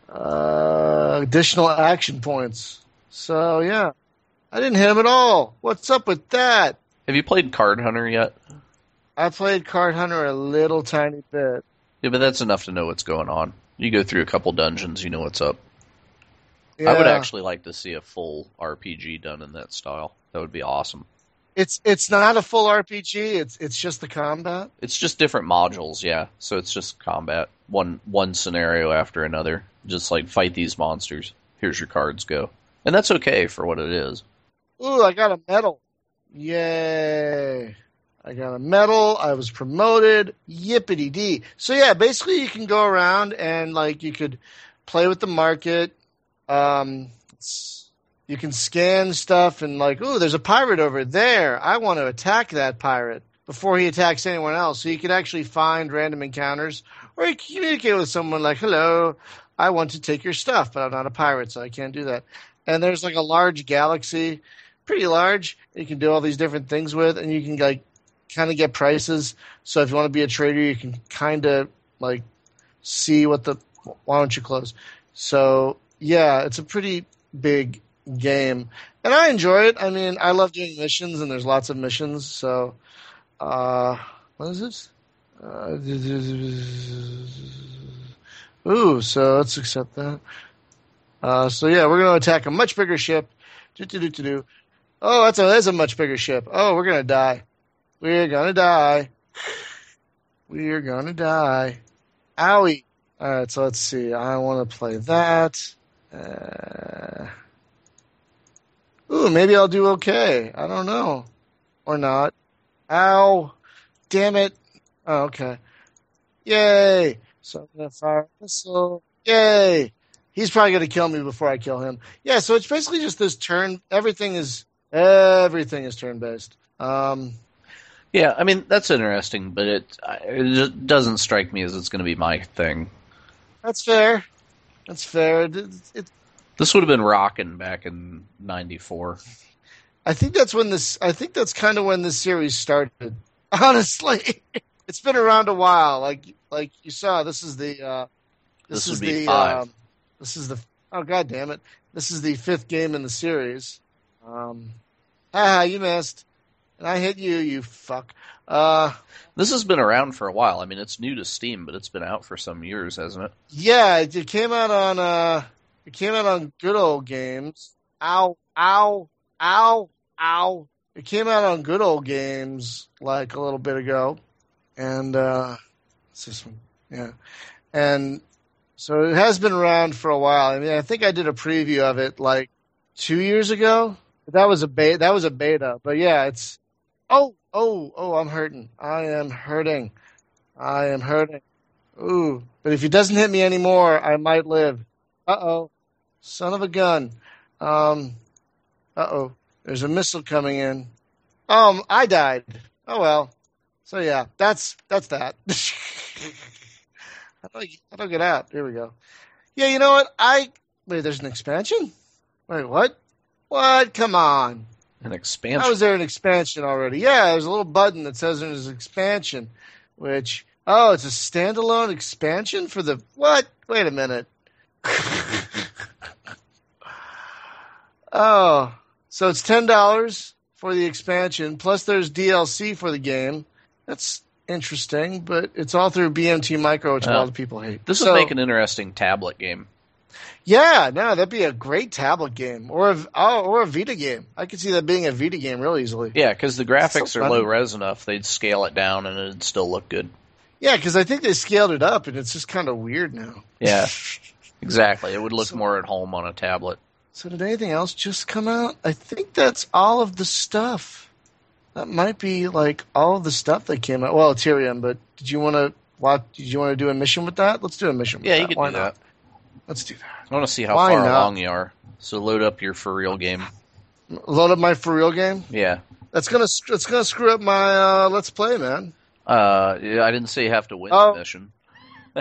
uh, additional action points. So yeah, I didn't hit him at all. What's up with that? Have you played Card Hunter yet? I played Card Hunter a little tiny bit. Yeah, but that's enough to know what's going on. You go through a couple dungeons, you know what's up. Yeah. I would actually like to see a full R P G done in that style. That would be awesome. It's it's not a full R P G. It's it's just the combat. It's just different modules, yeah. So it's just combat, one one scenario after another. Just like fight these monsters. Here's your cards, go, and that's okay for what it is. Ooh, I got a medal. Yay. I got a medal. I was promoted. Yippity dee. So yeah, basically you can go around and like you could play with the market. Um, it's- you can scan stuff and like, ooh, there's a pirate over there. I want to attack that pirate before he attacks anyone else. So you can actually find random encounters or you can communicate with someone like, hello, I want to take your stuff, but I'm not a pirate, so I can't do that. And there's like a large galaxy, pretty large. You can do all these different things with, and you can like kind of get prices. So if you want to be a trader, you can kind of like see what the. Why don't you close? So yeah, it's a pretty big game, and I enjoy it. I mean, I love doing missions, and there's lots of missions. So, uh, what is this? Uh, ooh, so let's accept that. Uh, so yeah, we're going to attack a much bigger ship. Do, do, do, do, do. Oh, that's a that's a much bigger ship. Oh, we're gonna die. We're gonna die. We're gonna die. Owie. All right, so let's see. I want to play that. Uh, ooh, maybe I'll do okay. I don't know, or not. Ow! Damn it! Oh, okay. Yay! So I'm gonna fire a missile. Yay! He's probably gonna kill me before I kill him. Yeah, so it's basically just this turn. Everything is everything is turn based. Um, Yeah, I mean that's interesting, but it it just doesn't strike me as it's going to be my thing. that's fair. That's fair. It, it, This would have been rocking back in ninety-four. I think that's when this. I think that's kind of when this series started. Honestly, it's been around a while. Like like you saw, this is the. Uh, this, This is would be the. five. Um, this is the. Oh god damn it! This is the fifth game in the series. Um, ah, you missed, and I hit you. You fuck. Uh, This has been around for a while. I mean, it's new to Steam, but it's been out for some years, hasn't it? yeah, it, it came out on. Uh, it came out on Good Old Games. Ow! Ow! Ow! Ow! It came out on Good Old Games like a little bit ago, and uh, what's this one? Yeah, and so it has been around for a while. I mean, I think I did a preview of it like two years ago. That was a beta. That was a beta, but yeah, it's. Oh, oh, oh! I'm hurting. I am hurting. I am hurting. Ooh, but if he doesn't hit me anymore, I might live. Uh oh, son of a gun. Um, uh oh. There's a missile coming in. Um, I died. Oh well. So yeah, that's that's that. How do I, how do I get out? Here we go. Yeah, you know what? I wait. There's an expansion. Wait, what? What? Come on. An expansion. How is there an expansion already? Yeah, there's a little button that says there's an expansion. Which oh, it's a standalone expansion for the what? Wait a minute. Oh. So it's ten dollars for the expansion, plus there's D L C for the game. That's interesting, but it's all through B M T Micro, which oh. a lot of people hate. This so, would make an interesting tablet game. Yeah, no, that'd be a great tablet game, or a, oh, or a Vita game. I could see that being a Vita game real easily. Yeah, because the graphics so are low res enough, they'd scale it down and it'd still look good. Yeah, because I think they scaled it up, and it's just kind of weird now. Yeah, exactly. It would look so, more at home on a tablet. So did anything else just come out? I think that's all of the stuff. That might be like all of the stuff that came out. Well, Ethereum, but did you want to watch? Did you want to do a mission with that? Let's do a mission with yeah, that. you could Why do not? that. Let's do that. I want to see how Why far not? along you are. So load up your for real game. Load up my for real game? Yeah. That's gonna that's gonna screw up my uh, let's play, man. Uh, yeah, I didn't say you have to win oh. the mission. All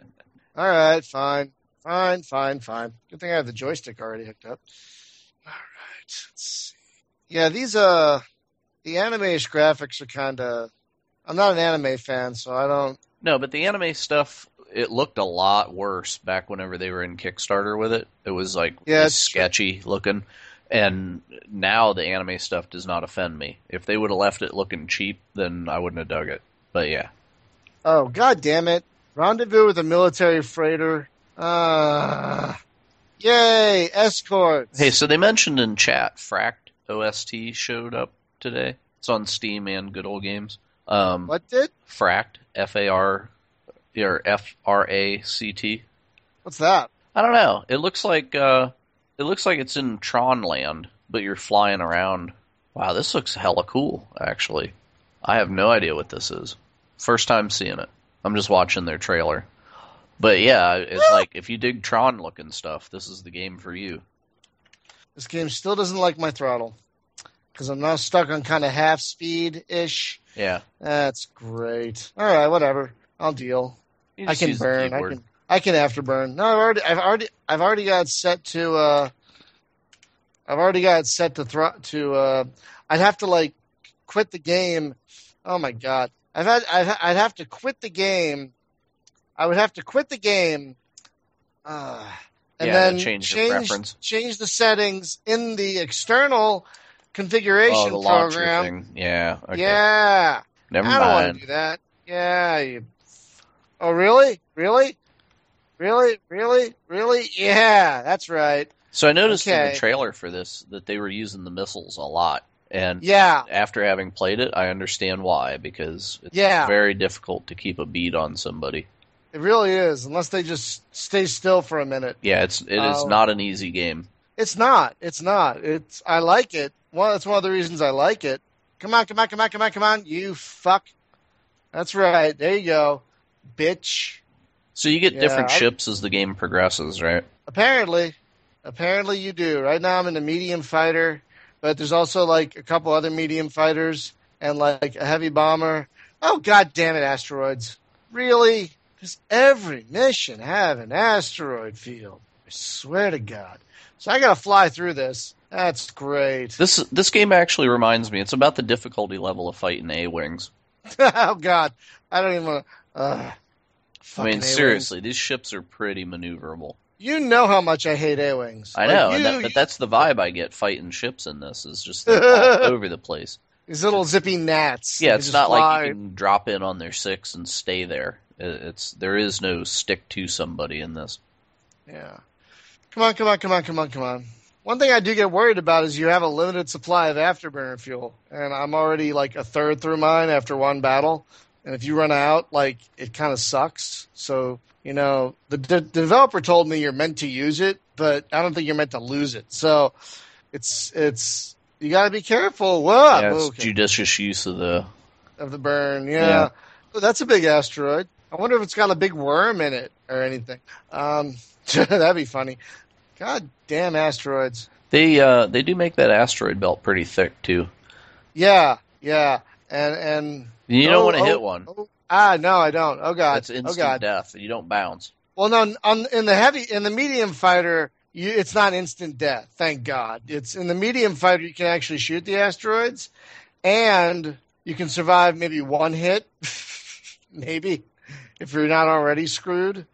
right, fine, fine, fine, fine. Good thing I have the joystick already hooked up. All right, let's see. Yeah, these uh, the anime-ish graphics are kind of. I'm not an anime fan, so I don't. No, but the anime stuff, it looked a lot worse back whenever they were in Kickstarter with it. It was like yeah, sketchy true. looking. And now the anime stuff does not offend me. If they would have left it looking cheap, then I wouldn't have dug it. But yeah. Oh, god damn it. Rendezvous with a military freighter. Uh, yay, escorts. Hey, so they mentioned in chat Fract O S T showed up today. It's on Steam and Good Old Games. Um, what did? Fract, F A R, or F R A C T. What's that? I don't know. It looks like uh, it looks like it's in Tron Land, but you're flying around. Wow, this looks hella cool, actually. I have no idea what this is. First time seeing it. I'm just watching their trailer. But yeah, it's like, if you dig Tron-looking stuff, this is the game for you. This game still doesn't like my throttle. Because I'm now stuck on kind of half speed-ish. Yeah. That's great. All right, whatever. I'll deal. I can burn. I can I can afterburn. No, I've already I've already I've already got it set to uh I've already got it set to thro- to uh I'd have to like quit the game. Oh my god. I've had I've, I'd have to quit the game. I would have to quit the game. Uh, and yeah, then change, change change the settings in the external configuration oh, the program. Thing. Yeah. Okay. Yeah. Never I mind. don't want to do that. Yeah. You... Oh, really? Really? Really? Really? Really? Yeah, that's right. So I noticed okay. in the trailer for this that they were using the missiles a lot. And yeah. after having played it, I understand why, because it's yeah. very difficult to keep a beat on somebody. It really is, unless they just stay still for a minute. Yeah, it's it um, is not an easy game. It's not. It's not. It's I like it. Well, that's one of the reasons I like it. Come on, come on, come on, come on, come on, you fuck. That's right. There you go, bitch. So you get yeah, different I, ships as the game progresses, right? Apparently. Apparently you do. Right now I'm in a medium fighter, but there's also like a couple other medium fighters and like a heavy bomber. Oh, god damn it, asteroids. Really? Does every mission have an asteroid field? I swear to God. So I gotta fly through this. That's great. This this game actually reminds me. It's about the difficulty level of fighting A-Wings. Oh, God. I don't even want to... Uh, I mean, A-Wings. seriously, these ships are pretty maneuverable. You know how much I hate A-Wings. I know, like you, and that, but that's the vibe I get fighting ships in this, is just they're all over the place. These little zippy gnats. Yeah, it's not fly. like you can drop in on their six and stay there. It's There is no stick to somebody in this. Yeah. Come on, come on, come on, come on, come on. One thing I do get worried about is you have a limited supply of afterburner fuel, and I'm already like a third through mine after one battle. And if you run out, like, it kind of sucks. So, you know, the, the developer told me you're meant to use it, but I don't think you're meant to lose it. So it's it's you got to be careful. Whoa, yeah, it's okay. judicious use of the of the burn. Yeah, yeah. Oh, that's a big asteroid. I wonder if it's got a big worm in it or anything. Um, that'd be funny. God damn asteroids. They uh, they do make that asteroid belt pretty thick too. Yeah, yeah, and and you don't oh, want to oh, hit one. Oh, ah, no, I don't. Oh god, it's instant oh, god. death. You don't bounce. Well, no, on, in the heavy, in the medium fighter, you, it's not instant death. Thank God. It's in the medium fighter you can actually shoot the asteroids, and you can survive maybe one hit, maybe if you're not already screwed.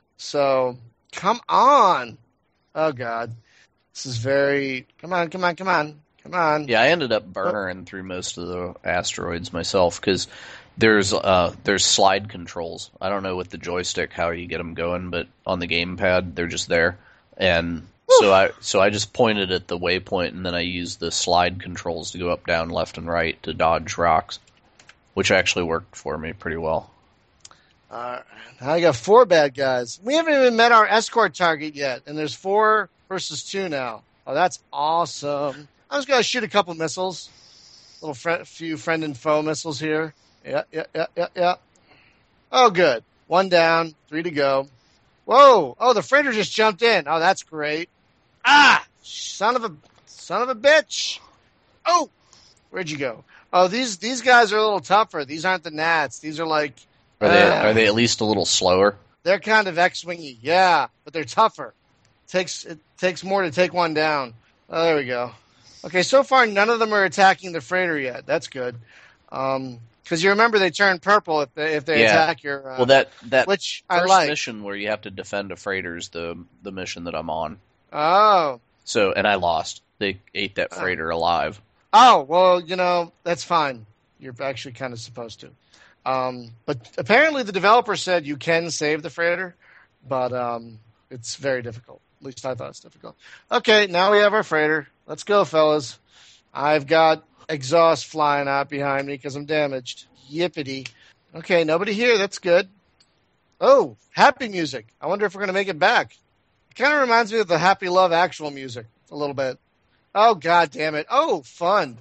So come on. Oh god, this is very. Come on, come on, come on, come on. Yeah, I ended up burning through most of the asteroids myself because There's uh there's slide controls. I don't know with the joystick how you get them going, but on the gamepad they're just there. And so I so I just pointed at the waypoint, and then I used the slide controls to go up, down, left, and right to dodge rocks, which actually worked for me pretty well. Uh, now I got four bad guys. We haven't even met our escort target yet, and there's four versus two now. Oh, that's awesome. I'm just going to shoot a couple missiles. A little fr- few friend and foe missiles here. Yeah, yeah, yeah, yeah, yeah. Oh, good. One down, three to go. Whoa. Oh, the freighter just jumped in. Oh, that's great. Ah, son of a son of a bitch. Oh, where'd you go? Oh, these these guys are a little tougher. These aren't the gnats. These are like... Are they uh, are they at least a little slower? They're kind of X-wingy, yeah, but they're tougher. It takes it takes more to take one down. Oh, there we go. Okay, so far none of them are attacking the freighter yet. That's good. Um, because you remember they turn purple if they if they Yeah. attack your. Uh, Well, that that which first I like. mission where you have to defend a freighter is the the mission that I'm on. Oh. So and I lost. They ate that freighter alive. Oh, well, you know, that's fine. You're actually kind of supposed to. Um, but apparently the developer said you can save the freighter, but um, it's very difficult. At least I thought it's difficult. Okay, now we have our freighter. Let's go, fellas. I've got exhaust flying out behind me because I'm damaged. Yippity. Okay, nobody here. That's good. Oh, happy music. I wonder if we're going to make it back. It kind of reminds me of the Happy Love Actual music a little bit. Oh, God damn it. Oh, fun.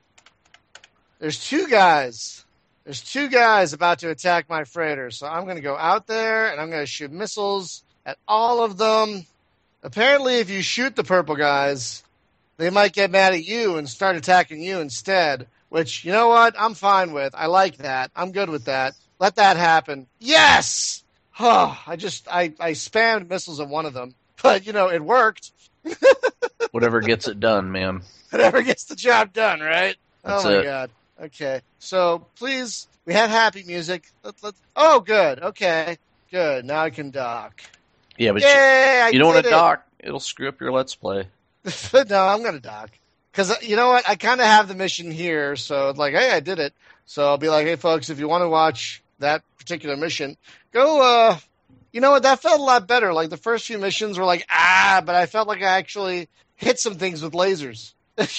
There's two guys. There's two guys about to attack my freighter. So I'm going to go out there, and I'm going to shoot missiles at all of them. Apparently, if you shoot the purple guys, they might get mad at you and start attacking you instead, which, you know what? I'm fine with. I like that. I'm good with that. Let that happen. Yes! Oh, I just, I, I spammed missiles at one of them, but, you know, it worked. Whatever gets it done, man. Whatever gets the job done, right? That's oh, my it. God. Okay, so please, we had happy music. Let, let, oh, good. Okay, good. Now I can dock. Yeah, but Yay, you, I you don't want did to it. dock. It'll screw up your Let's Play. No, I'm going to dock. Because, you know what? I kind of have the mission here, so it's like, hey, I did it. So I'll be like, hey, folks, if you want to watch that particular mission, go, uh, you know what? That felt a lot better. Like, the first few missions were like, ah, but I felt like I actually hit some things with lasers.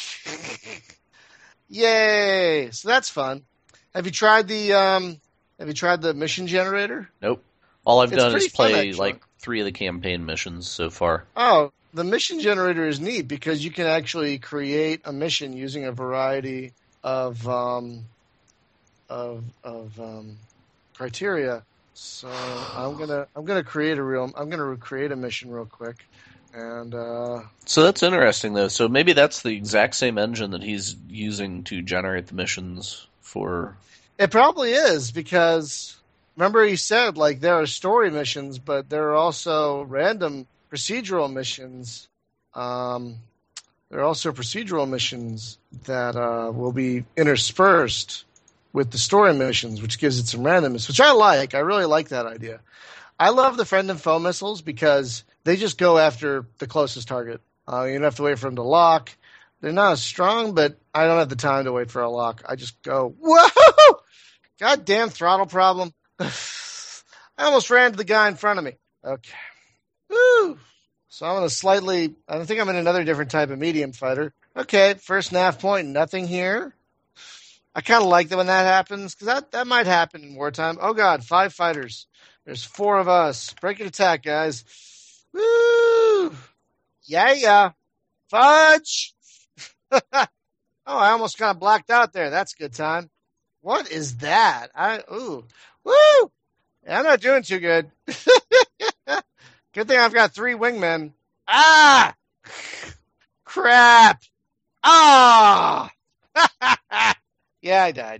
Yay! So that's fun. Have you tried the, um, have you tried the mission generator? Nope. All I've It's done pretty is fun, play actually. like three of the campaign missions so far. Oh, the mission generator is neat because you can actually create a mission using a variety of um, of of um, criteria. So I'm gonna I'm gonna create a real I'm gonna create a mission real quick, and uh, So that's interesting, though. So maybe that's the exact same engine that he's using to generate the missions for. it probably is because remember he said like there are story missions, but there are also random procedural missions. Um, there are also procedural missions that uh, will be interspersed with the story missions, which gives it some randomness, which I like. I really like that idea. I love the friend and foe missiles because they just go after the closest target. Uh, you don't have to wait for them to lock. They're not as strong, but I don't have the time to wait for a lock. I just go, whoa! Goddamn throttle problem. I almost ran to the guy in front of me. Okay. Woo! So I'm in a slightly, I think I'm in another different type of medium fighter. Okay, first N A V point, nothing here. I kind of like that when that happens, because that, that might happen in wartime. Oh, God, five fighters. There's four of us. Break and attack, guys. Woo! Yeah, yeah. Fudge! Oh, I almost kind of blacked out there. That's a good time. What is that? I Ooh. Woo! Yeah, I'm not doing too good. Good thing I've got three wingmen. Ah! Crap! Ah! Yeah, I died.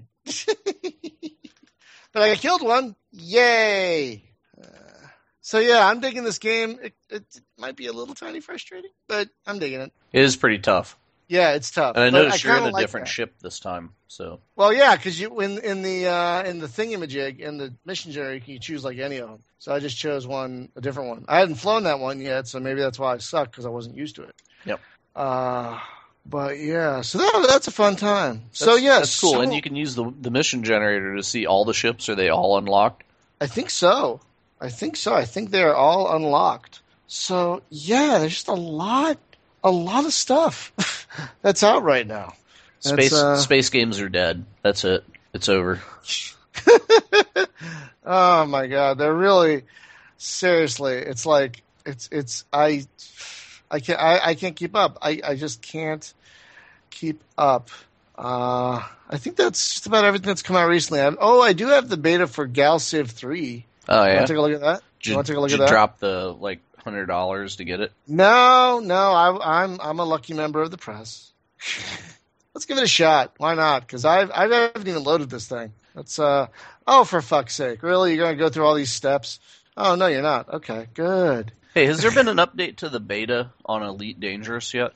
But I killed one. Yay! Uh, so yeah, I'm digging this game. It, it, it might be a little tiny frustrating, but I'm digging it. It is pretty tough. Yeah, it's tough. And I but noticed you're in kinda a like different that. ship this time. So Well, yeah, because you in in the uh, in the thingamajig in the mission generator, you can choose like any of them. So I just chose one, a different one. I hadn't flown that one yet, so maybe that's why I suck because I wasn't used to it. Yep. Uh, But yeah, so that, that's a fun time. That's, so yes, that's cool. so, And you can use the the mission generator to see all the ships. Are they all unlocked? I think so. I think so. I think they're all unlocked. So yeah, there's just a lot, a lot of stuff that's out right now. Space uh, space games are dead. That's it. It's over. Oh my god, they're really seriously. It's like it's it's I I can't I, I can't keep up. I, I just can't keep up. Uh, I think that's just about everything that's come out recently. I, oh, I do have the beta for Gal Civ three. Oh You yeah. want to take a look at that? Did You want to take a look did at you that? drop the like hundred dollars to get it? No, no. I, I'm I'm a lucky member of the press. Let's give it a shot. Why not? Because I've I haven't even loaded this thing. Let's uh oh, for fuck's sake! Really, you're gonna go through all these steps? Oh no, you're not. Okay, good. Hey, has there been an update to the beta on Elite Dangerous yet?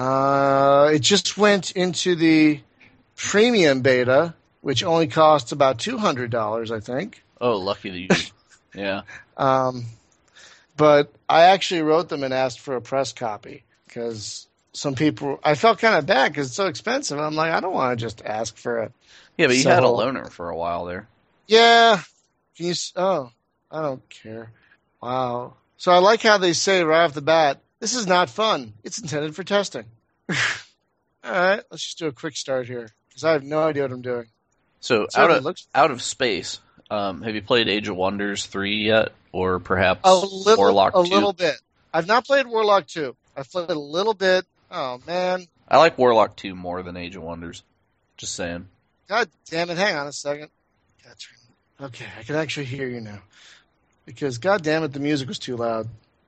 Uh, it just went into the premium beta, which only costs about two hundred dollars, I think. Oh, lucky you. Yeah. Um, but I actually wrote them and asked for a press copy because some people, I felt kind of bad because it's so expensive. I'm like, I don't want to just ask for it. Yeah, but you So- had a loaner for a while there. Yeah. Can you? s- Oh, I don't care. Wow. So I like how they say right off the bat, this is not fun. It's intended for testing. All right, let's just do a quick start here because I have no idea what I'm doing. So So out it of looks out of space, um, have you played Age of Wonders three yet, or perhaps a little, Warlock a two? little bit. I've not played Warlock two. I've played a little bit. Oh man, I like Warlock two more than Age of Wonders. Just saying. God damn it! Hang on a second. Gotta turn- Okay, I can actually hear you now. Because God damn it, the music was too loud.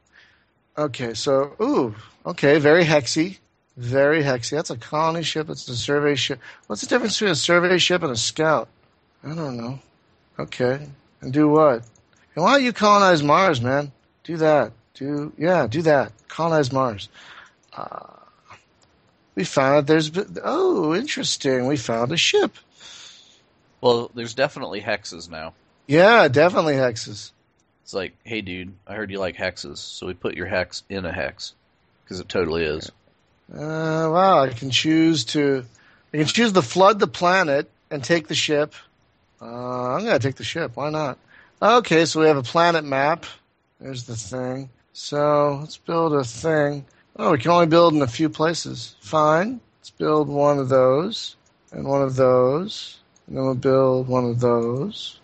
Okay, so ooh, okay, very hexy, very hexy. That's a colony ship. It's a survey ship. What's the difference between a survey ship and a scout? I don't know. Okay, and do what? And why don't you colonize Mars, man? Do that. Do yeah, do that. Colonize Mars. Uh, we found that there's oh, interesting. We found a ship. Well, there's definitely hexes now. Yeah, definitely hexes. It's like, hey, dude, I heard you like hexes, so we put your hex in a hex because it totally is. Uh, wow, I can choose to, I can choose to flood the planet and take the ship. Uh, I'm gonna take the ship. Why not? Okay, so we have a planet map. There's the thing. So let's build a thing. Oh, we can only build in a few places. Fine. Let's build one of those and one of those, and then we'll build one of those.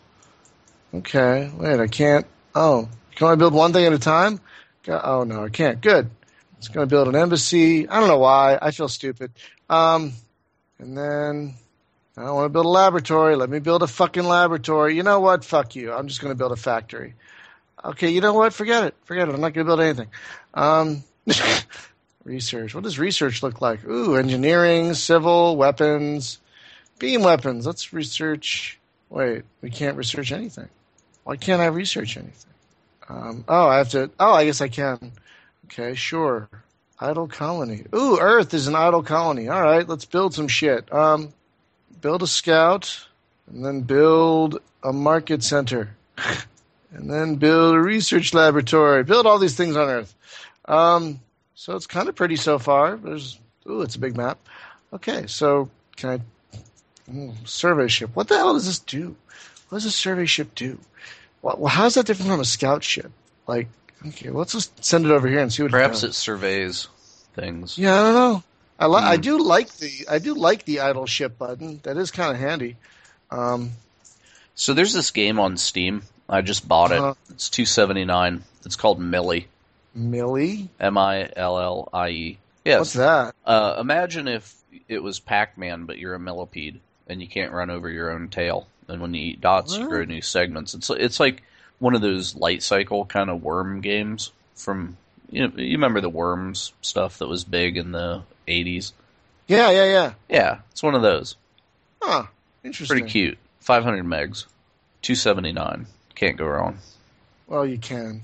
Okay. Wait, I can't. Oh, can I build one thing at a time? Go- Oh no, I can't. Good. It's going to build an embassy. I don't know why. I feel stupid. Um, and then I want to build a laboratory. Let me build a fucking laboratory. You know what? Fuck you. I'm just going to build a factory. Okay, you know what? Forget it. Forget it. I'm not going to build anything. Um, research. What does research look like? Ooh, engineering, civil, weapons, beam weapons. Let's research. Wait, we can't research anything. Why can't I research anything? Um, oh, I have to. Oh, I guess I can. Okay, sure. Idle colony. Ooh, Earth is an idle colony. All right, let's build some shit. Um, build a scout, and then build a market center, and then build a research laboratory. Build all these things on Earth. Um, so it's kind of pretty so far. There's. Ooh, it's a big map. Okay, so can I? Ooh, survey ship. What the hell does this do? What does a survey ship do? Well, how is that different from a scout ship? Like, okay, let's just send it over here and see what Perhaps it it does. surveys things. Yeah, I don't know. I li- I Hmm. do like the I do like the idle ship button. That is kind of handy. Um, So there's this game on Steam. I just bought Uh-huh. it. It's two seventy nine. It's called Millie. Millie, M I L L I E. Yes. what's that? Uh, imagine if it was Pac-Man, but you're a millipede and you can't run over your own tail. And when you eat dots, you What? grow new segments. It's it's like one of those light cycle kind of worm games from you know, you remember the Worms stuff that was big in the eighties. Yeah, yeah, yeah. Yeah, it's one of those. Huh. Interesting. Pretty cute. five hundred megs, two seventy-nine. Can't go wrong. Well, you can.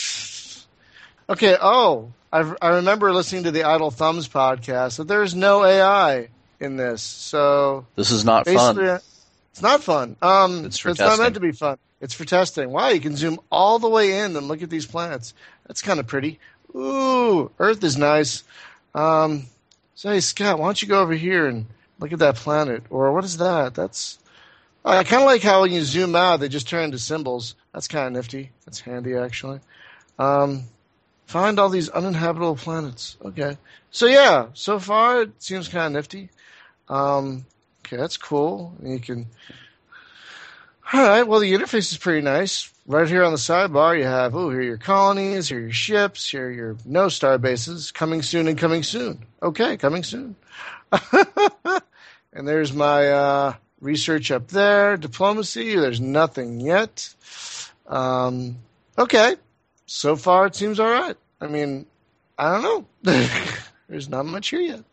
Okay. Oh, I I remember listening to the Idle Thumbs podcast that there's no A I in this. So This is not basically, fun. it's not fun. Um, It's for not testing. meant to be fun. It's for testing. Wow, you can zoom all the way in and look at these planets. That's kind of pretty. Ooh, Earth is nice. Um, So, hey, Scott, why don't you go over here and look at that planet? Or what is that? That's oh, I kind of like how when you zoom out, they just turn into symbols. That's kind of nifty. That's handy, actually. Um, find all these uninhabitable planets. Okay. So, yeah, so far it seems kind of nifty. Um, okay, that's cool. And you can... All right, well, the interface is pretty nice. Right here on the sidebar, you have, oh, here are your colonies, here are your ships, here are your no-star bases, coming soon and coming soon. Okay, coming soon. And there's my uh, research up there. Diplomacy, there's nothing yet. Um, okay, so far it seems all right. I mean, I don't know. There's not much here yet.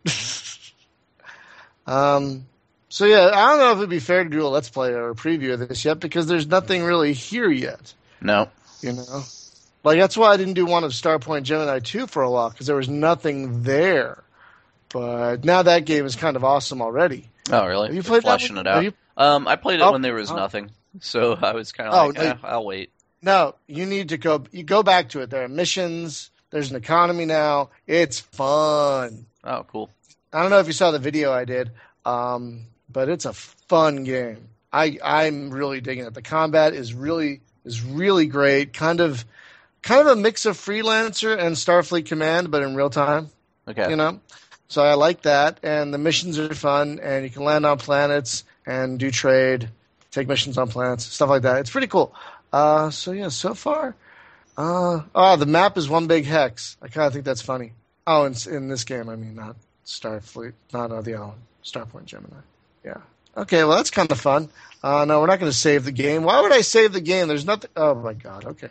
um, so, yeah, I don't know if it would be fair to do a Let's Play or a preview of this yet because there's nothing really here yet. No. You know? Like, that's why I didn't do one of Starpoint Gemini two for a while because there was nothing there. But now that game is kind of awesome already. Oh, really? Have you played They're fleshing that it out? you... Um, I played it oh, when there was oh. nothing. So I was kind of Oh, like, no, eh, I'll wait. No, you need to go. You go back to it. There are missions. There's an economy now. It's fun. Oh, cool. I don't know if you saw the video I did, um, but it's a fun game. I I'm really digging it. The combat is really is really great. Kind of kind of a mix of Freelancer and Starfleet Command, but in real time. Okay. You know, so I like that. And the missions are fun, and you can land on planets and do trade, take missions on planets, stuff like that. It's pretty cool. Uh, so yeah, so far, uh, oh, the map is one big hex. I kind of think that's funny. Oh, in, in this game, I mean, not Starfleet, not uh, the other one, Starpoint Gemini. Yeah. Okay, well, that's kind of fun. Uh, no, we're not going to save the game. Why would I save the game? There's nothing. Oh my God. Okay.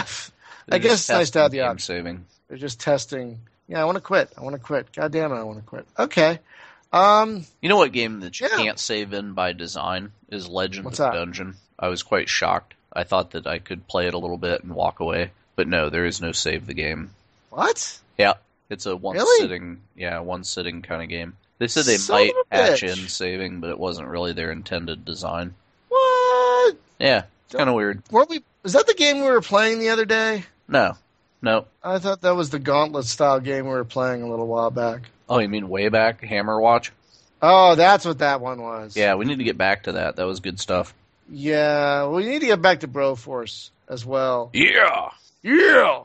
I guess it's nice to have the game option. saving. They're just testing. Yeah, I want to quit. I want to quit. God damn it, I want to quit. Okay. Um, You know what game that you Yeah. can't save in by design is Legend What's of that? Dungeon. I was quite shocked. I thought that I could play it a little bit and walk away, but no, there is no save the game. what? Yeah, it's a one Really? sitting, yeah, one sitting kind of game. They said they Son might of a patch bitch. in saving, but it wasn't really their intended design. What? Yeah, it's kind of weird. Weren't we? Is that the game we were playing the other day? No, no. I thought that was the Gauntlet style game we were playing a little while back. Oh, you mean way back Hammer Watch? Oh, that's what that one was. Yeah, we need to get back to that. That was good stuff. Yeah, well, you need to get back to Broforce as well. Yeah. Yeah.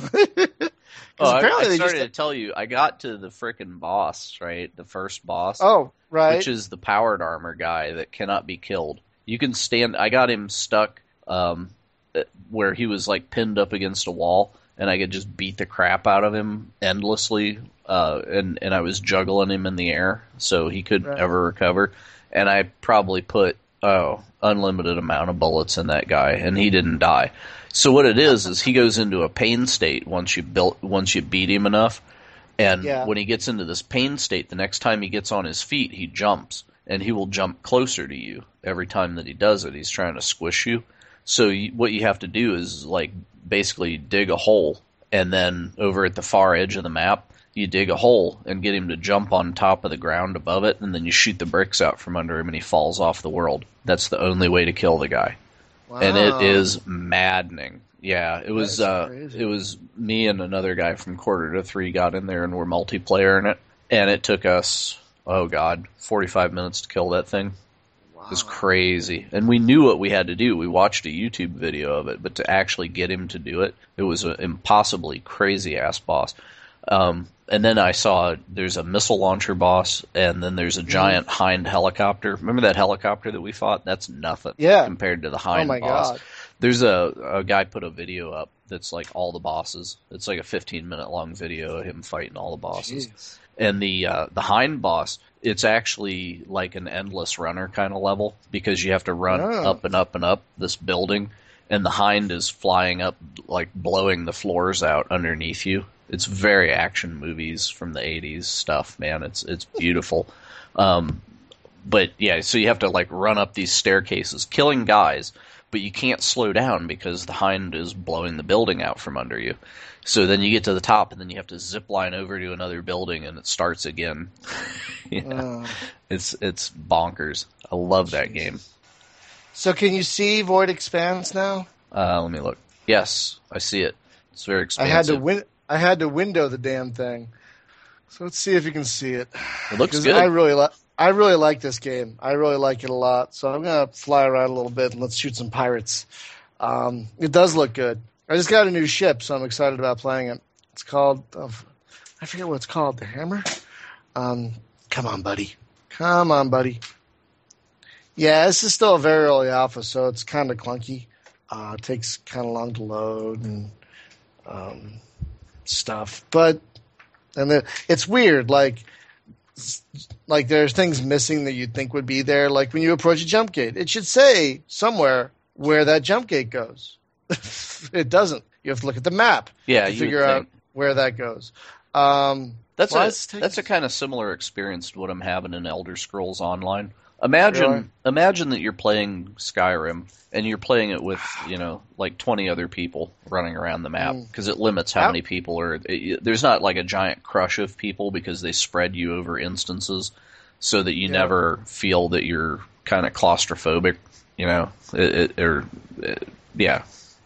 Oh, I, apparently I they started just- to tell you, I got to the frickin' boss, right? The first boss. Oh, right. Which is the powered armor guy that cannot be killed. You can stand. I got him stuck um, where he was like pinned up against a wall, and I could just beat the crap out of him endlessly. Uh, and and I was juggling him in the air, so he couldn't Right. ever recover. And I probably put oh unlimited amount of bullets in that guy, and he didn't die. So what it is is he goes into a pain state once you built once you beat him enough. And Yeah. when he gets into this pain state, the next time he gets on his feet, he jumps. And he will jump closer to you every time that he does it. He's trying to squish you. So you, what you have to do is, like, basically dig a hole. And then over at the far edge of the map, you dig a hole and get him to jump on top of the ground above it. And then you shoot the bricks out from under him and he falls off the world. That's the only way to kill the guy. Wow. And it is maddening. Yeah, it was That is uh, crazy. it was me and another guy from Quarter to Three got in there and we're multiplayer in it, and it took us oh god forty-five minutes to kill that thing. Wow. It was crazy, and we knew what we had to do. We watched a YouTube video of it, but to actually get him to do it, it was an impossibly crazy ass boss. Um, and then I saw there's a missile launcher boss, and then there's a giant hind helicopter. Remember that helicopter that we fought? That's nothing Yeah. compared to the Oh hind my boss. God. There's a, a guy put a video up that's like all the bosses. It's like a fifteen minute long video of him fighting all the bosses. Jeez. And the uh, the hind boss, it's actually like an endless runner kind of level because you have to run Oh. up and up and up this building, and the hind is flying up, like blowing the floors out underneath you. It's very action movies from the eighties stuff, man. It's it's beautiful. Um, but yeah, so you have to like run up these staircases, killing guys, but you can't slow down because the hind is blowing the building out from under you. So then you get to the top, and then you have to zip line over to another building, and it starts again. Yeah. Uh, It's it's bonkers. I love that game. so can you see Void Expanse now? Uh, let me look. Yes, I see it. It's very I expansive. had to win. I had to window the damn thing. So let's see if you can see it. It looks 'Cause good. I really like. I really like this game. I really like it a lot. So I'm gonna fly around a little bit and let's shoot some pirates. Um, it does look good. I just got a new ship, so I'm excited about playing it. It's called. Uh, I forget what it's called. The Hammer. Um, come on, buddy. Come on, buddy. Yeah, this is still a very early alpha, so it's kind of clunky. Uh, it takes kind of long to load and um, stuff. But and the, it's weird. Like. Like there's things missing that you'd think would be there. Like when you approach a jump gate, it should say somewhere where that jump gate goes. It doesn't. You have to look at the map Yeah, to you figure would out think. where that goes. Um, That's why a is it taking- that's a kind of similar experience to what I'm having in Elder Scrolls Online. Imagine Really? imagine that you're playing Skyrim and you're playing it with, you know, like twenty other people running around the map because it limits how How- many people are. It, there's not like a giant crush of people because they spread you over instances so that you Yeah. never feel that you're kind of claustrophobic, you know, it, it, or it, yeah.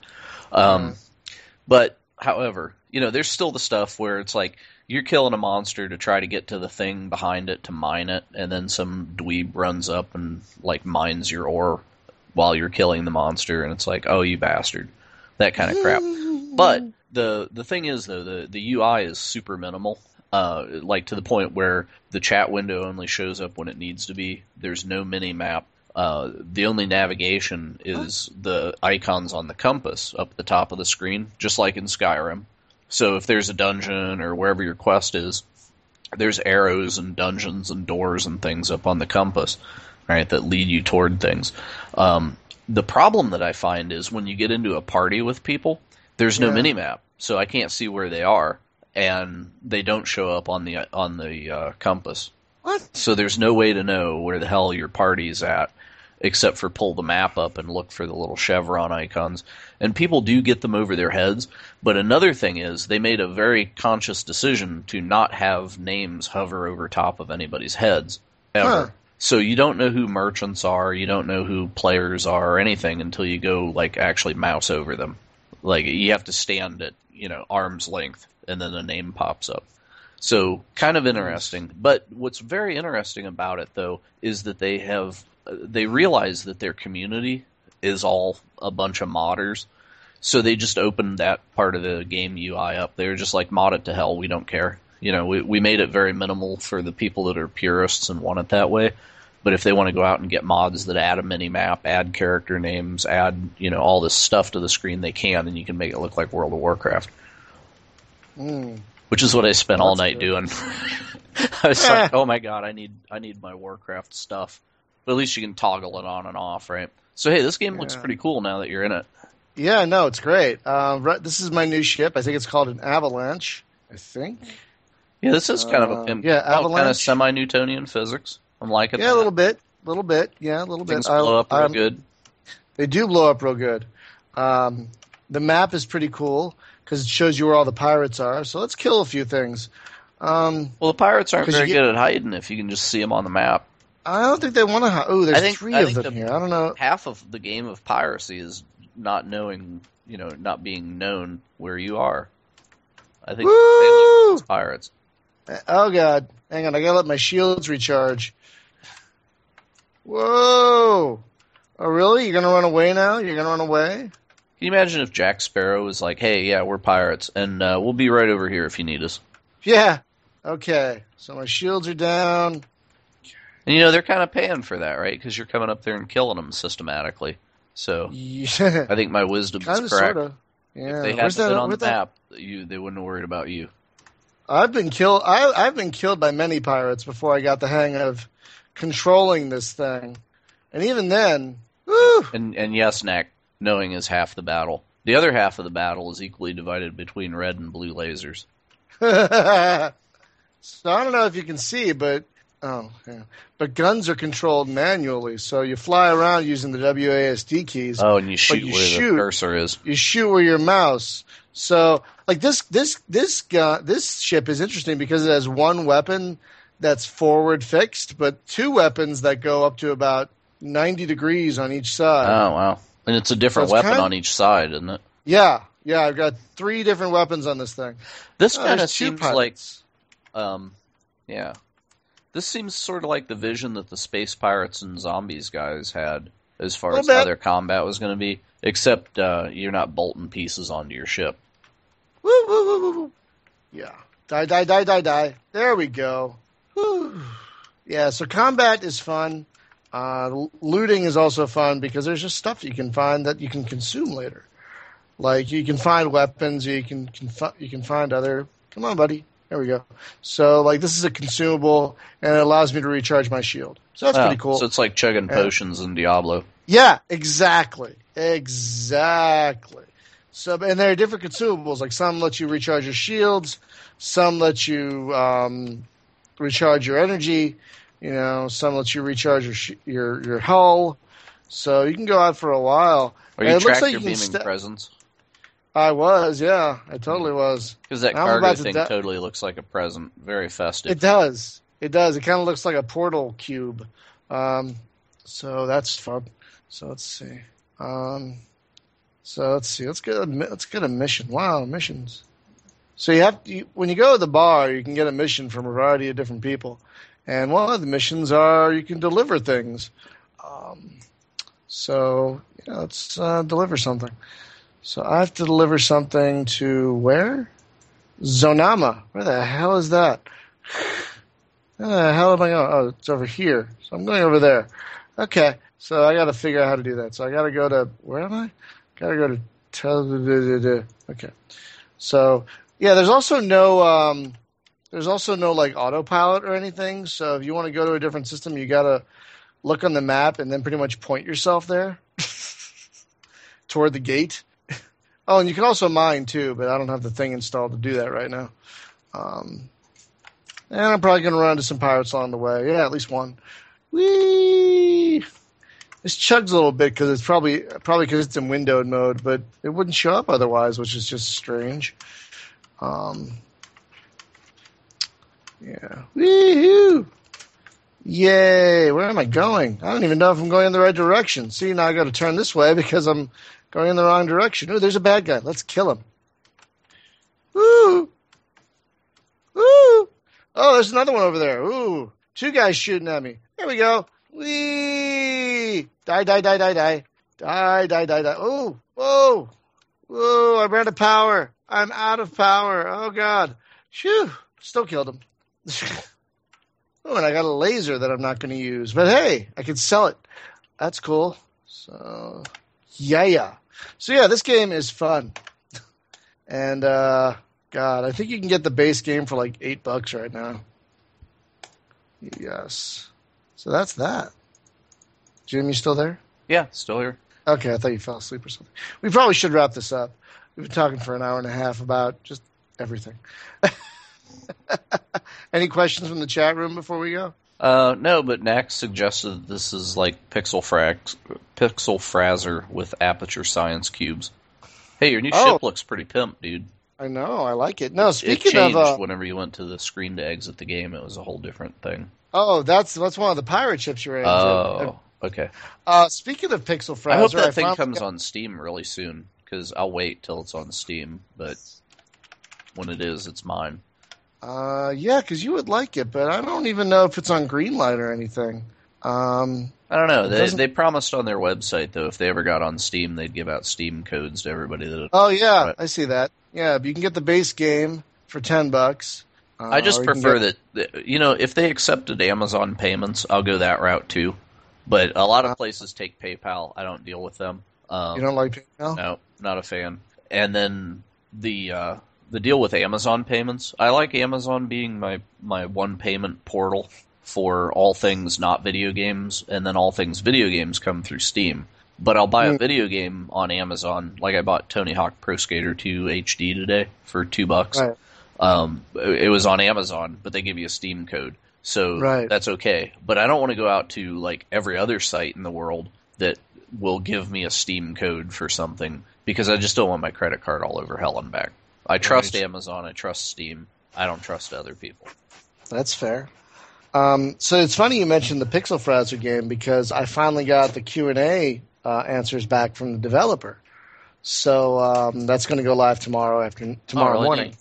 Um, Yeah. But however, you know, there's still the stuff where it's like you're killing a monster to try to get to the thing behind it to mine it, and then some dweeb runs up and like mines your ore while you're killing the monster, and it's like, oh, you bastard, that kind of crap. But the the thing is though, the the U I is super minimal, uh, like to the point where the chat window only shows up when it needs to be. There's no mini map. Uh, the only navigation is the icons on the compass up at the top of the screen, just like in Skyrim. So if there's a dungeon or wherever your quest is, there's arrows and dungeons and doors and things up on the compass, right, that lead you toward things. Um, the problem that I find is when you get into a party with people, there's no Yeah. minimap, so I can't see where they are, and they don't show up on the on the uh, compass. What? So there's no way to know where the hell your party's at, except for pull the map up and look for the little chevron icons. And people do get them over their heads, but another thing is they made a very conscious decision to not have names hover over top of anybody's heads, ever. Huh. So you don't know who merchants are, you don't know who players are or anything until you go, like, actually mouse over them. Like, you have to stand at, you know, arm's length, and then a name pops up. So, kind of interesting. But what's very interesting about it, though, is that they have they realize that their community is all a bunch of modders. So they just opened that part of the game U I up. They're just like, mod it to hell, we don't care. You know, we, we made it very minimal for the people that are purists and want it that way. But if they want to go out and get mods that add a mini-map, add character names, add, you know, all this stuff to the screen, they can, and you can make it look like World of Warcraft. Mm. Which is what I spent all That's night good. doing. I was like, oh my god, I need I need my Warcraft stuff. But at least you can toggle it on and off, right? So hey, this game looks Yeah. pretty cool now that you're in it. Yeah, no, it's great. Uh, right, this is my new ship. I think it's called an Avalanche. I think. Yeah, this is kind of Uh, a pimp, yeah, kind of Avalanche. semi-Newtonian physics. I'm liking Yeah, that. a little bit, a little bit. Yeah, a little Things bit. blow up real I'm- good. They do blow up real good. Um, the map is pretty cool because it shows you where all the pirates are. So let's kill a few things. Um, Well, the pirates aren't 'cause you very get- good at hiding if you can just see them on the map. I don't think they want to. Ha- oh, there's I think- three I of think them the- here. I don't know. Half of the game of piracy is not knowing, you know, not being known where you are. I think Woo! they look at pirates. Oh god, hang on. I gotta let my shields recharge. Whoa! Oh really? You're gonna run away now? You're gonna run away? Can you imagine if Jack Sparrow was like, hey, yeah, we're pirates, and uh, we'll be right over here if you need us. Yeah. Okay. So my shields are down. And, you know, they're kind of paying for that, right? Because you're coming up there and killing them systematically. So Yeah. I think my wisdom Kind is of, correct. sort of. Yeah. If they Where's hadn't that- been on the where'd that- map, you they wouldn't have worried about you. I've been killed. I, I've been killed by many pirates before I got the hang of controlling this thing, and even then, woo! And and yes, Knack, knowing is half the battle. The other half of the battle is equally divided between red and blue lasers. So I don't know if you can see, but oh, yeah. But guns are controlled manually, so you fly around using the W A S D keys. Oh, and you shoot you where shoot- the cursor is. You shoot where your mouse. So, like this, this, this gun, this ship is interesting because it has one weapon that's forward fixed, but two weapons that go up to about ninety degrees on each side. Oh, wow. And it's a different So it's weapon kind of- on each side, isn't it? Yeah, yeah. I've got three different weapons on this thing. This Oh, kind of there's two seems like pilots. Um, yeah. This seems sort of like the vision that the Space Pirates and Zombies guys had as far as how their combat was going to be, except uh, you're not bolting pieces onto your ship. Woo, woo, woo, woo, woo. Yeah. Die, die, die, die, die. There we go. Whew. Yeah, so combat is fun. Uh, looting is also fun because there's just stuff you can find that you can consume later. Like you can find weapons, you can, can you can find other. Come on, buddy. There we go. So like this is a consumable, and it allows me to recharge my shield. So that's oh, pretty cool. So it's like chugging yeah. potions in Diablo. Yeah, exactly, exactly. So and there are different consumables. Like some let you recharge your shields, some let you um, recharge your energy. You know, some let you recharge your sh- your your hull, so you can go out for a while. Are you tractor like beaming st- presents? I was, yeah, I totally was. Because that now cargo thing da- totally looks like a present, very festive. It does, it does. It kind of looks like a portal cube, um, so that's fun. So let's see. Um, so let's see. Let's get a let's get a mission. Wow, missions. So you have to, when you go to the bar, you can get a mission from a variety of different people. And one of the missions are you can deliver things. Um, so, you know, let's uh, deliver something. So I have to deliver something to where? Zonama. Where the hell is that? Where the hell am I going? Oh, it's over here. So I'm going over there. Okay. So I got to figure out how to do that. So I got to go to, where am I? Got to go to, tel- okay. So, yeah, there's also no... Um, There's also no like autopilot or anything, so if you want to go to a different system, you gotta look on the map and then pretty much point yourself there toward the gate. Oh, and you can also mine too, but I don't have the thing installed to do that right now. Um, and I'm probably gonna run into some pirates along the way. Yeah, at least one. Whee! This chugs a little bit because it's probably probably because it's in windowed mode, but it wouldn't show up otherwise, which is just strange. Um. Yeah. Woohoo! Yay! Where am I going? I don't even know if I'm going in the right direction. See, now I got to turn this way because I'm going in the wrong direction. Ooh, there's a bad guy. Let's kill him. Woo! Woo! Oh, there's another one over there. Ooh, two guys shooting at me. There we go. Whee! Die, die, die, die, die. Die, die, die, die. Ooh, whoa! Whoa, I'm out of power. I'm out of power. Oh, God. Phew. Still killed him. Oh, and I got a laser that I'm not going to use. But hey, I can sell it. That's cool. So, yeah, yeah. So, yeah, this game is fun. And, uh, God, I think you can get the base game for like eight bucks right now. Yes. So that's that. Jim, you still there? Yeah, still here. Okay, I thought you fell asleep or something. We probably should wrap this up. We've been talking for an hour and a half about just everything. Any questions from the chat room before we go? Uh, no, but Nax suggested this is like Pixel Frax, Pixel Frazer with aperture science cubes. Hey, your new oh. ship looks pretty pimp, dude. I know, I like it. No, speaking it changed of, uh, whenever you went to the screen to exit the game, it was a whole different thing. Oh, that's that's one of the pirate ships you're in. Oh, okay. Uh, speaking of Pixel Frazer, I hope that I thing comes got... on Steam really soon because I'll wait till it's on Steam. But when it is, it's mine. Uh, yeah, because you would like it, but I don't even know if it's on Greenlight or anything. Um, I don't know. They doesn't... they promised on their website, though, if they ever got on Steam, they'd give out Steam codes to everybody. That. Oh, yeah, but... I see that. Yeah, but you can get the base game for ten bucks. Uh, I just prefer get... that, you know, if they accepted Amazon payments, I'll go that route, too. But a lot of places take PayPal. I don't deal with them. Um, you don't like PayPal? No, not a fan. And then the... Uh, The deal with Amazon payments, I like Amazon being my, my one payment portal for all things not video games, and then all things video games come through Steam. But I'll buy a video game on Amazon, like I bought Tony Hawk Pro Skater two H D today for two bucks. Right. Um, it was on Amazon, but they give you a Steam code, so right. that's okay. But I don't want to go out to like every other site in the world that will give me a Steam code for something, because I just don't want my credit card all over hell and back. I trust right. Amazon. I trust Steam. I don't trust other people. That's fair. Um, so it's funny you mentioned the Pixel Frazer game because I finally got the Q and A uh, answers back from the developer. So um, that's going to go live tomorrow after tomorrow oh, really morning. neat.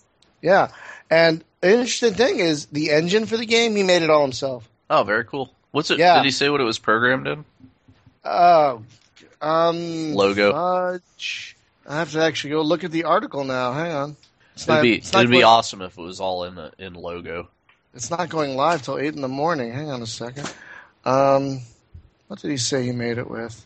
Yeah. And the interesting thing is the engine for the game, he made it all himself. Oh, very cool. What's it? Yeah. Did he say what it was programmed in? Uh, um, Logo. Fudge. I have to actually go look at the article now. Hang on. It's It'd not, be it's not it'd be going, awesome if it was all in the, in Logo. It's not going live till eight in the morning. Hang on a second. Um, what did he say he made it with?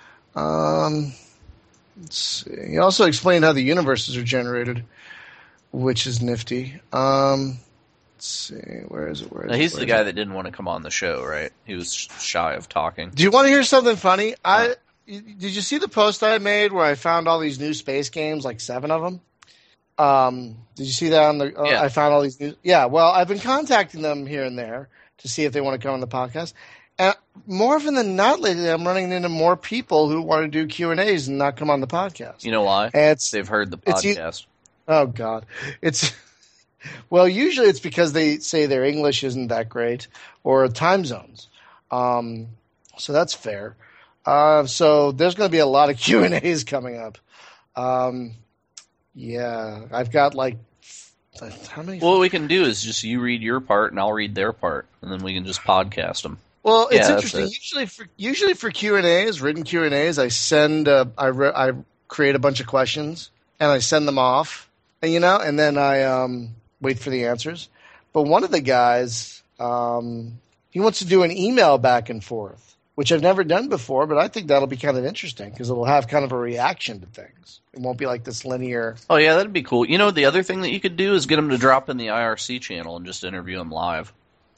Um, let's see. He also explained how the universes are generated, which is nifty. Um, let's see. Where is it? Where is Now, it? he's Where the is guy it? that didn't want to come on the show, right? He was shy of talking. Do you want to hear something funny? I did you see the post I made where I found all these new space games, like seven of them? Um, did you see that on the? Uh, Yeah. I found all these new. Yeah, well, I've been contacting them here and there to see if they want to come on the podcast. And more often than not, lately, I'm running into more people who want to do Q and A's and not come on the podcast. You know why? And it's They've heard the it's e- podcast. oh god, it's well, usually it's because they say their English isn't that great or time zones. Um, so that's fair. Uh, so there's going to be a lot of Q and A's coming up. Um, yeah, I've got like how many? Well, what we can do is just you read your part and I'll read their part, and then we can just podcast them. Well, it's Yeah, that's interesting. it. Usually for usually for Q and A's, written Q and A's, I send uh, I re- I create a bunch of questions and I send them off, and you know, and then I um, wait for the answers. But one of the guys, um, he wants to do an email back and forth, which I've never done before, but I think that'll be kind of interesting because it'll have kind of a reaction to things. It won't be like this linear. Oh yeah, that'd be cool. You know, the other thing that you could do is get them to drop in the I R C channel and just interview them live.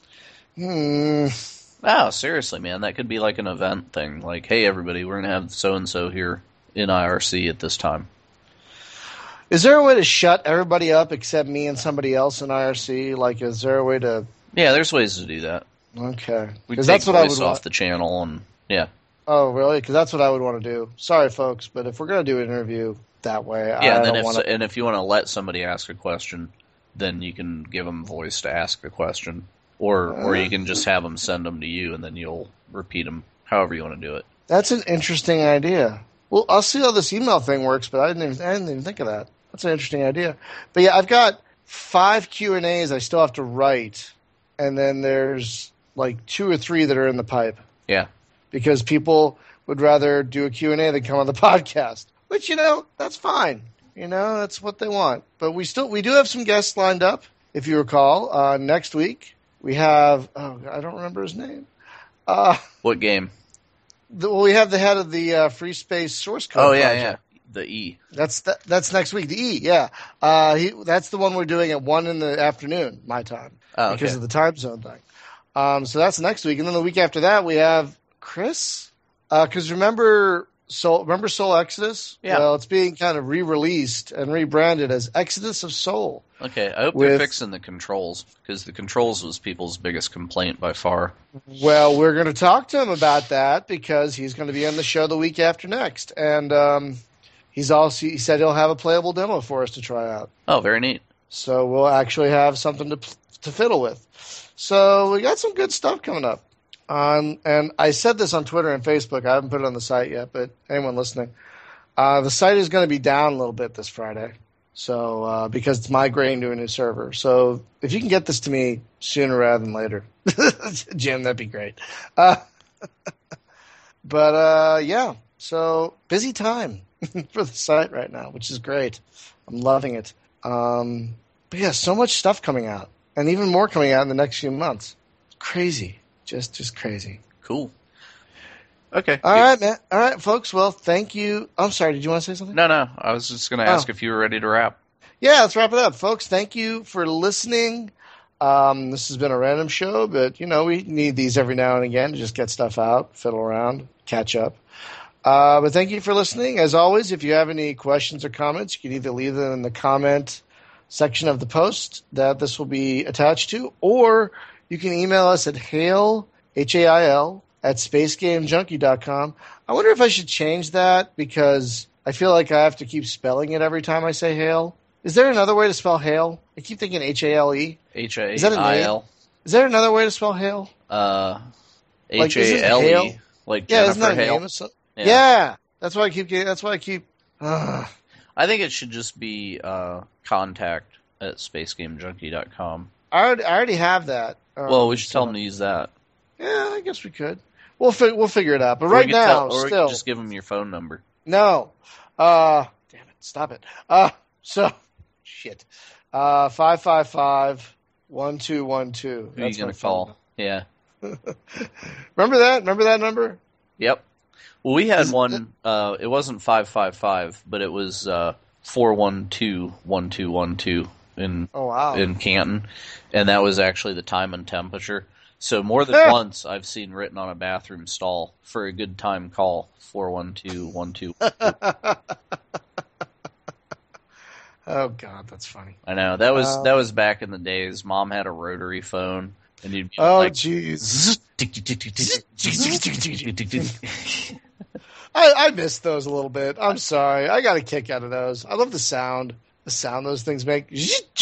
Hmm. Oh, seriously, man, that could be like an event thing. Like, hey, everybody, we're gonna have so and so here in I R C at this time. Is there a way to shut everybody up except me and somebody else in I R C? Like, is there a way to? Yeah, there's ways to do that. Okay, We because take that's what I voice would off want. the channel, and yeah, Oh, really? Because that's what I would want to do. Sorry, folks, but if we're gonna do an interview that way, yeah. I And then don't if want to. and if you want to let somebody ask a question, then you can give them voice to ask the question, or or you can just have them send them to you, and then you'll repeat them however you want to do it. That's an interesting idea. Well, I'll see how this email thing works, but I didn't even, I didn't even think of that. That's an interesting idea. But yeah, I've got five Q and A's I still have to write, and then there's like two or three that are in the pipe Yeah. because people would rather do a Q and A than come on the podcast. Which, you know, that's fine. You know, that's what they want. But we still we do have some guests lined up, if you recall. Uh, next week we have oh I don't remember his name. Uh, What game? the, well, we have the head of the uh, Free Space Source Code. Oh yeah, project. yeah. The E. That's that, that's next week. The E, yeah. Uh, he, that's the one we're doing at one in the afternoon, my time, Oh, because okay. of the time zone thing. Um, so that's next week, and then the week after that we have Chris. Because remember, Soul, remember Soul Exodus? Yeah. Well, it's being kind of re-released and rebranded as Exodus of Soul. Okay, I hope they're With- fixing the controls, because the controls was people's biggest complaint by far. Well, we're going to talk to him about that because he's going to be on the show the week after next, and um, he's also he said he'll have a playable demo for us to try out. Oh, very neat. So we'll actually have something to to fiddle with. So we got some good stuff coming up. Um, and I said this on Twitter and Facebook. I haven't put it on the site yet, but anyone listening, uh, the site is going to be down a little bit this Friday. So uh, because it's migrating to a new server. So if you can get this to me sooner rather than later, Jim, that'd be great. Uh, but uh, yeah, so busy time for the site right now, which is great. I'm loving it. Um, but yeah, so much stuff coming out, and even more coming out in the next few months. Crazy. Just, just crazy. Cool. Okay. All right, man. All right, folks. Well, thank you. I'm sorry. Did you want to say something? No, no. I was just going to ask Oh. if you were ready to wrap. Yeah, let's wrap it up, folks. Thank you for listening. Um, this has been a random show, but you know we need these every now and again to just get stuff out, fiddle around, catch up. Uh, but thank you for listening. As always, if you have any questions or comments, you can either leave them in the comment section of the post that this will be attached to, or you can email us at hail, H A I L, at spacegamejunkie dot com. I wonder if I should change that because I feel like I have to keep spelling it every time I say hail. Is there another way to spell hail? I keep thinking H A L E. H A Is that a I name? L. Is there another way to spell hail? Uh, Like, H isn't A L E. Hale- Like Yeah, isn't that Jennifer a Hale. name? So- Yeah. yeah. That's why I keep getting, that's why I keep, uh, I think it should just be uh, contact at space game junkie dot com. I already, I already have that. Um, well, we should so, tell them to use that. Yeah, I guess we could. We'll fi- we'll figure it out. But or right now, tell, or still, we could just give them your phone number. No. Uh, damn it! Stop it. Uh, so shit. Uh, five five five one two one two. Who are you gonna call? Yeah. Remember that? Remember that number? Yep. Well, we had one. Uh, it wasn't five five five, but it was uh, four one two one two one two in oh, wow. in Canton, and that was actually the time and temperature. So more than once, I've seen written on a bathroom stall for a good time call four one two one two. Oh God, that's funny. I know that was um, that was back in the days. Mom had a rotary phone, and you'd be oh like, jeez. I, I missed those a little bit. I'm sorry. I got a kick out of those. I love the sound. The sound those things make.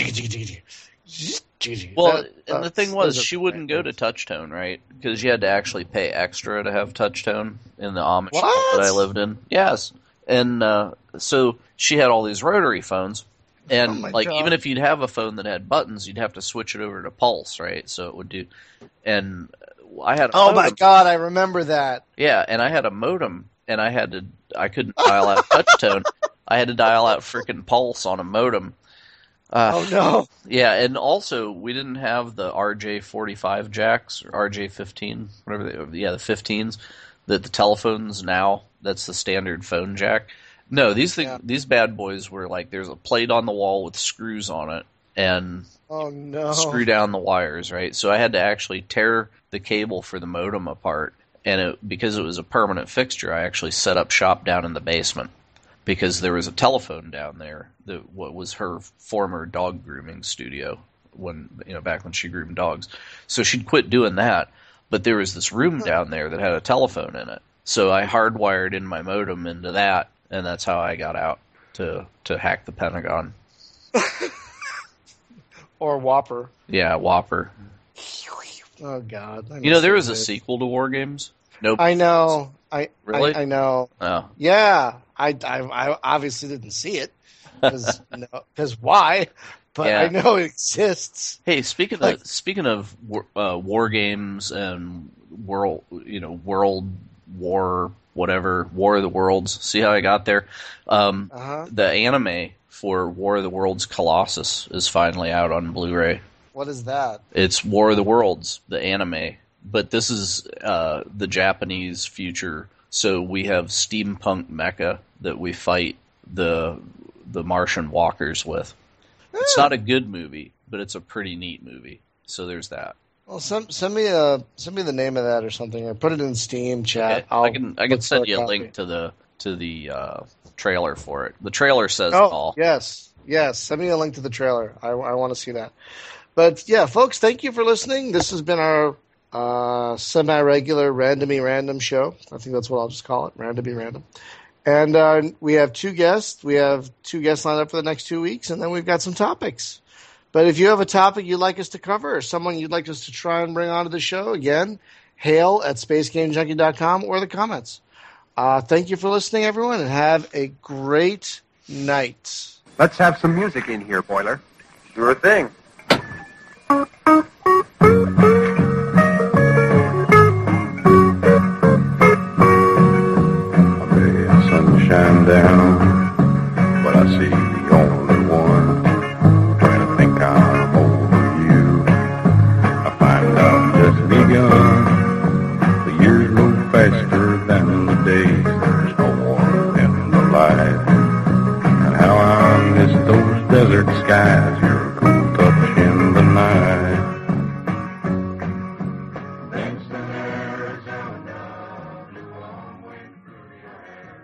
Well, that, and the thing was, she wouldn't go to Touchtone, right? Because you had to actually pay extra to have Touchtone in the Amish what? that I lived in. Yes. And uh, so she had all these rotary phones. And oh like God. even if you'd have a phone that had buttons, you'd have to switch it over to Pulse, right? So it would do. And I had a oh modem. my God, I remember that. Yeah, and I had a modem, and I had to I couldn't dial out Touchtone. I had to dial out freaking Pulse on a modem. Uh, oh no! Yeah, and also we didn't have the R J forty-five jacks or R J fifteen, whatever they, yeah, the fifteens that the telephones now. That's the standard phone jack. No, these things, yeah. these bad boys were like there's a plate on the wall with screws on it, and oh no, screw down the wires, right? So I had to actually tear the cable for the modem apart, and it, because it was a permanent fixture, I actually set up shop down in the basement. Because there was a telephone down there that what was her former dog grooming studio when you know back when she groomed dogs. So she'd quit doing that, but there was this room down there that had a telephone in it. So I hardwired in my modem into that, and that's how I got out to to hack the Pentagon. Or Whopper. Yeah, Whopper. Oh God! You know there was a sequel to War Games. Nope. I know. I really. I, I know. Oh. Yeah. I, I, I obviously didn't see it because no, why? But yeah. I know it exists. Hey, speaking like, of speaking of uh, war games and world, you know, world war, whatever, War of the Worlds. See how I got there? Um, uh-huh. The anime for War of the Worlds Colossus is finally out on Blu-ray. What is that? It's War of the Worlds, the anime, but this is uh, the Japanese future. So we have steampunk mecha that we fight the the Martian walkers with. Yeah. It's not a good movie, but it's a pretty neat movie. So there's that. Well, send send me a send me the name of that or something, or put it in Steam chat. Okay. I can I can send you a copy. link to the to the uh, trailer for it. The trailer says oh, it all. Yes, yes. Send me a link to the trailer. I I want to see that. But yeah, folks, thank you for listening. This has been our Uh, semi-regular randomy random show. I think that's what I'll just call it, randomy random. And uh, we have two guests. We have two guests lined up for the next two weeks, and then we've got some topics. But if you have a topic you'd like us to cover or someone you'd like us to try and bring onto the show, again, hail at space game junkie dot com or the comments. Uh, thank you for listening, everyone, and have a great night. Let's have some music in here, Boiler. Sure thing. Shine down, but I see the only one trying to think I'm over you. I find I've just begun. The years go faster than the days. There's no warmth in the light, and how I miss those desert skies. You're